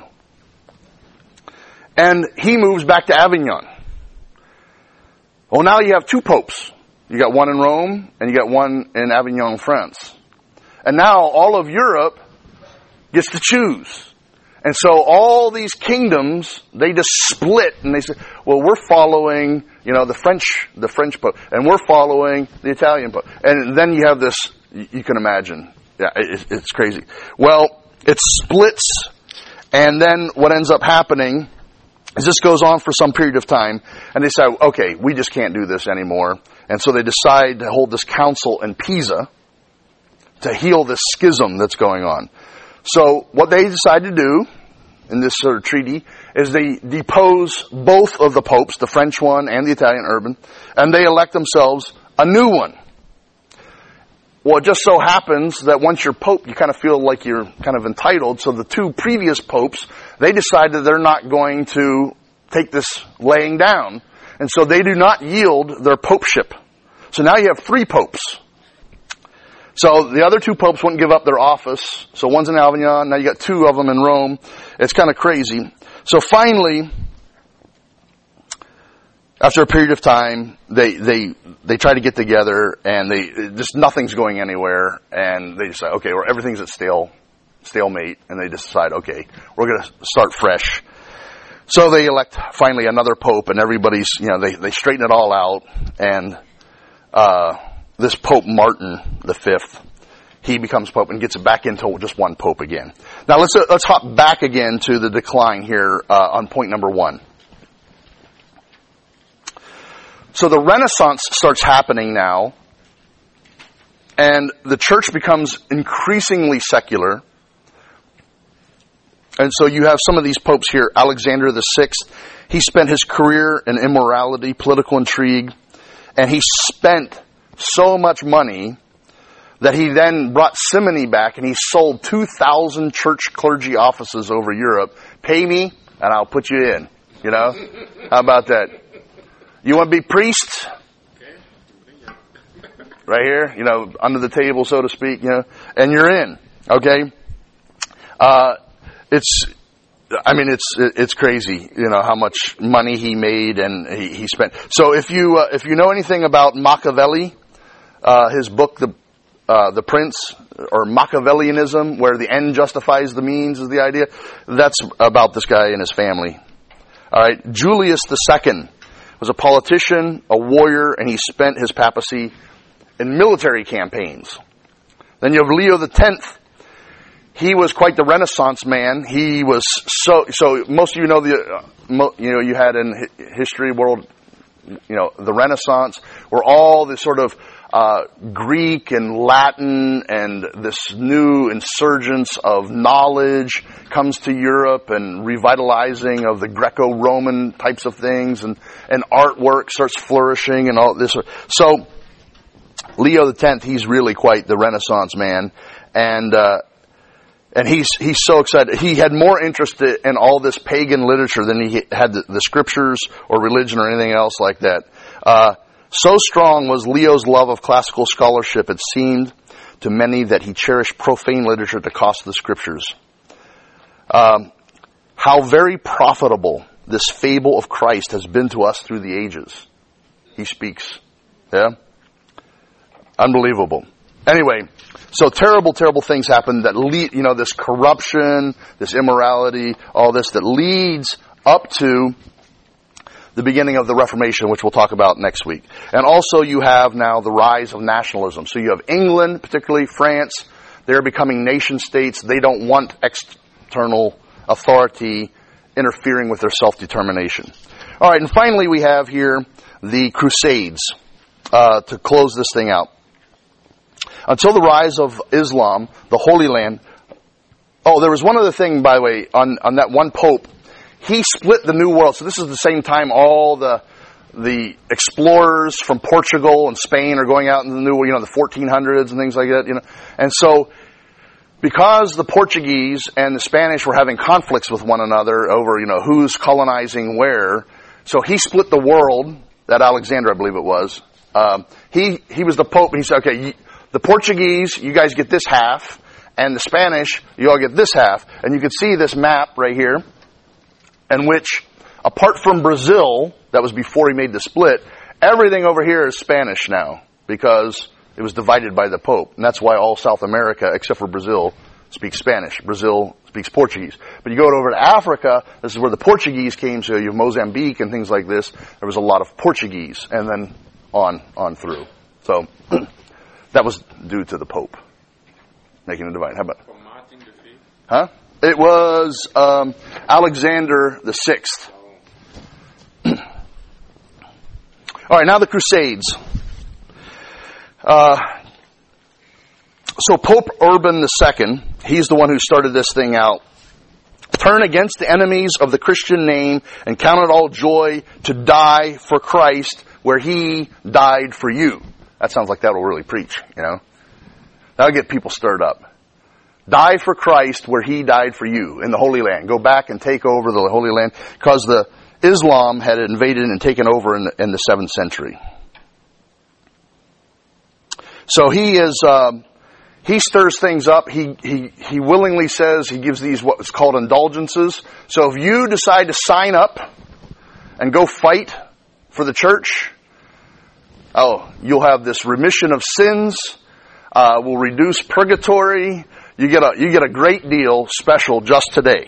And he moves back to Avignon. Well, now you have two popes. You got one in Rome, and you got one in Avignon, France. And now all of Europe gets to choose. And so all these kingdoms, they just split, and they say, well, we're following, you know, the French, the French pope, and we're following the Italian pope. And then you have this, you can imagine. Yeah, it's crazy. Well, it splits, and then what ends up happening is this goes on for some period of time, and they say, okay, we just can't do this anymore. And so they decide to hold this council in Pisa to heal this schism that's going on. So what they decide to do in this sort of treaty is they depose both of the popes, the French one and the Italian Urban, and they elect themselves a new one. Well, it just so happens that once you're pope, you kind of feel like you're kind of entitled. So the two previous popes, they decide that they're not going to take this laying down. And so they do not yield their popeship. So now you have three popes. So the other two popes wouldn't give up their office. So one's in Avignon, now you got two of them in Rome. It's kind of crazy. So finally, after a period of time, they they they try to get together, and they just nothing's going anywhere, and they decide, okay, well, everything's at stale stalemate, and they decide, okay, we're going to start fresh. So they elect finally another pope, and everybody's, you know, they they straighten it all out, and uh, this Pope Martin the Fifth, he becomes pope and gets it back into just one pope again. Now let's uh, let's hop back again to the decline here uh, on point number one. So the Renaissance starts happening now, and the church becomes increasingly secular. And so you have some of these popes here. Alexander the Sixth, he spent his career in immorality, political intrigue, and he spent so much money that he then brought simony back and he sold two thousand church clergy offices over Europe. Pay me and I'll put you in. You know? How about that? You want to be priest? Right here, you know, under the table, so to speak, you know, and you're in. Okay? Uh, it's, I mean, it's, it's crazy, you know, how much money he made and he, he spent. So if you, uh, if you know anything about Machiavelli, uh, his book, The, uh, The Prince, or Machiavellianism, where the end justifies the means is the idea, that's about this guy and his family. Alright, Julius the Second was a politician, a warrior, and he spent his papacy in military campaigns. Then you have Leo the Tenth. He was quite the Renaissance man. He was so, so most of you know the, uh, mo, you know, you had in hi- history world, you know, the Renaissance, where all the sort of, uh, Greek and Latin and this new insurgence of knowledge comes to Europe and revitalizing of the Greco-Roman types of things and, and artwork starts flourishing and all this. So, Leo the Tenth, he's really quite the Renaissance man. And, uh, And he's he's so excited. He had more interest in all this pagan literature than he had the, the scriptures or religion or anything else like that. Uh, so strong was Leo's love of classical scholarship, it seemed to many that he cherished profane literature at the cost of the scriptures. Um, how very profitable this fable of Christ has been to us through the ages. He speaks. Yeah? Unbelievable. Anyway, so terrible, terrible things happen that lead, you know, this corruption, this immorality, all this that leads up to the beginning of the Reformation, which we'll talk about next week. And also you have now the rise of nationalism. So you have England, particularly France, they're becoming nation states. They don't want external authority interfering with their self-determination. All right, and finally we have here the Crusades uh, to close this thing out. Until the rise of Islam, the Holy Land. Oh, there was one other thing, by the way, on, on that one pope. He split the New World. So this is the same time all the the explorers from Portugal and Spain are going out in the New World, you know, the fourteen hundreds and things like that, you know. And so, because the Portuguese and the Spanish were having conflicts with one another over, you know, who's colonizing where, so he split the world, that Alexander, I believe it was. Um, he, he was the pope, and he said, okay, you, the Portuguese, you guys get this half, and the Spanish, you all get this half. And you can see this map right here, in which, apart from Brazil, that was before he made the split, everything over here is Spanish now, because it was divided by the Pope. And that's why all South America, except for Brazil, speaks Spanish. Brazil speaks Portuguese. But you go over to Africa, this is where the Portuguese came, so you have Mozambique and things like this. There was a lot of Portuguese, and then on, on through. So, that was due to the Pope making a divide. How about? Huh? It was um, Alexander the Sixth. All right, now the Crusades. Uh, so Pope Urban the Second, he's the one who started this thing out. Turn against the enemies of the Christian name and count it all joy to die for Christ where he died for you. That sounds like that will really preach, you know. That'll get people stirred up. Die for Christ where he died for you in the Holy Land. Go back and take over the Holy Land because the Islam had invaded and taken over in the, in the seventh century. So he is, um, he stirs things up. He, he, he willingly says he gives these what's called indulgences. So if you decide to sign up and go fight for the church, oh, you'll have this remission of sins, uh, will reduce purgatory. You get a, you get a great deal special just today.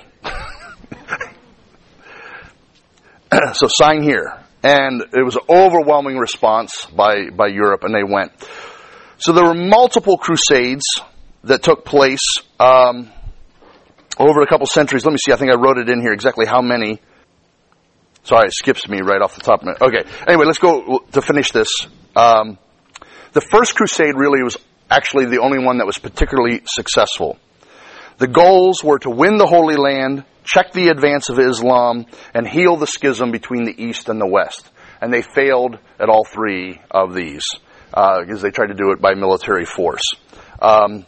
So sign here. And it was an overwhelming response by, by Europe, and they went. So there were multiple crusades that took place um, over a couple centuries. Let me see, I think I wrote it in here exactly how many. Sorry, it skips me right off the top of it. Okay, anyway, let's go to finish this. Um, the first crusade really was actually the only one that was particularly successful. The goals were to win the Holy Land, check the advance of Islam, and heal the schism between the East and the West. And they failed at all three of these, uh, because they tried to do it by military force. Um,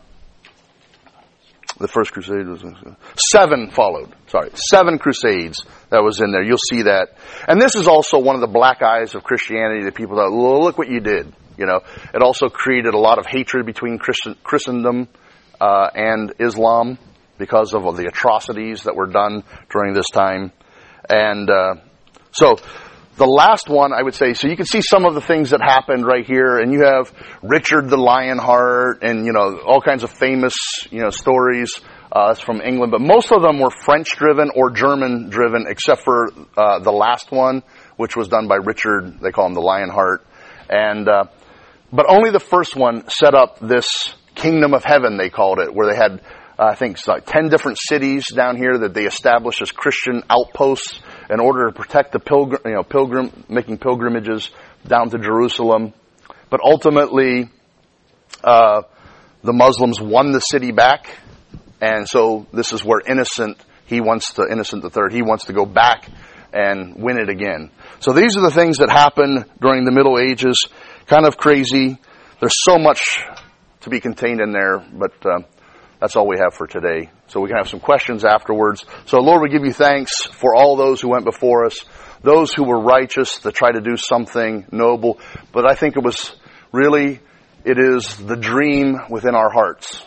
the first crusade was... Seven followed. Sorry. Seven crusades that was in there. You'll see that. And this is also one of the black eyes of Christianity that people thought, well, look what you did. You know, it also created a lot of hatred between Christen- Christendom uh, and Islam because of the atrocities that were done during this time. And uh, so the last one, I would say, so you can see some of the things that happened right here, and you have Richard the Lionheart and, you know, all kinds of famous, you know, stories uh, from England, but most of them were French-driven or German-driven, except for uh, the last one, which was done by Richard, they call him the Lionheart. And uh, but only the first one set up this kingdom of heaven, they called it, where they had, uh, I think, like ten different cities down here that they established as Christian outposts in order to protect the pilgrim, you know, pilgrim, making pilgrimages down to Jerusalem. But ultimately, uh, the Muslims won the city back, and so this is where Innocent, he wants to, Innocent the Third, he wants to go back and win it again. So these are the things that happened during the Middle Ages. Kind of crazy. There's so much to be contained in there, but uh, that's all we have for today. So we can have some questions afterwards. So Lord, we give you thanks for all those who went before us, those who were righteous to try to do something noble. But I think it was really, it is the dream within our hearts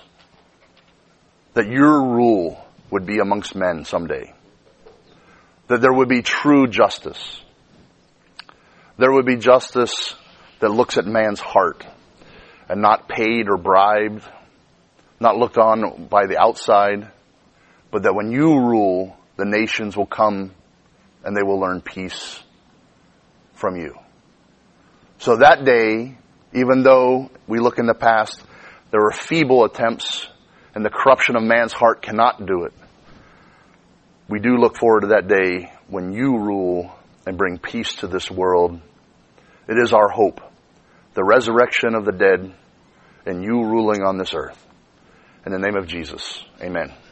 that your rule would be amongst men someday. That there would be true justice. There would be justice that looks at man's heart and not paid or bribed, not looked on by the outside, but that when you rule, the nations will come and they will learn peace from you. So that day, even though we look in the past, there were feeble attempts and the corruption of man's heart cannot do it. We do look forward to that day when you rule and bring peace to this world. It is our hope, the resurrection of the dead and you ruling on this earth. In the name of Jesus, amen.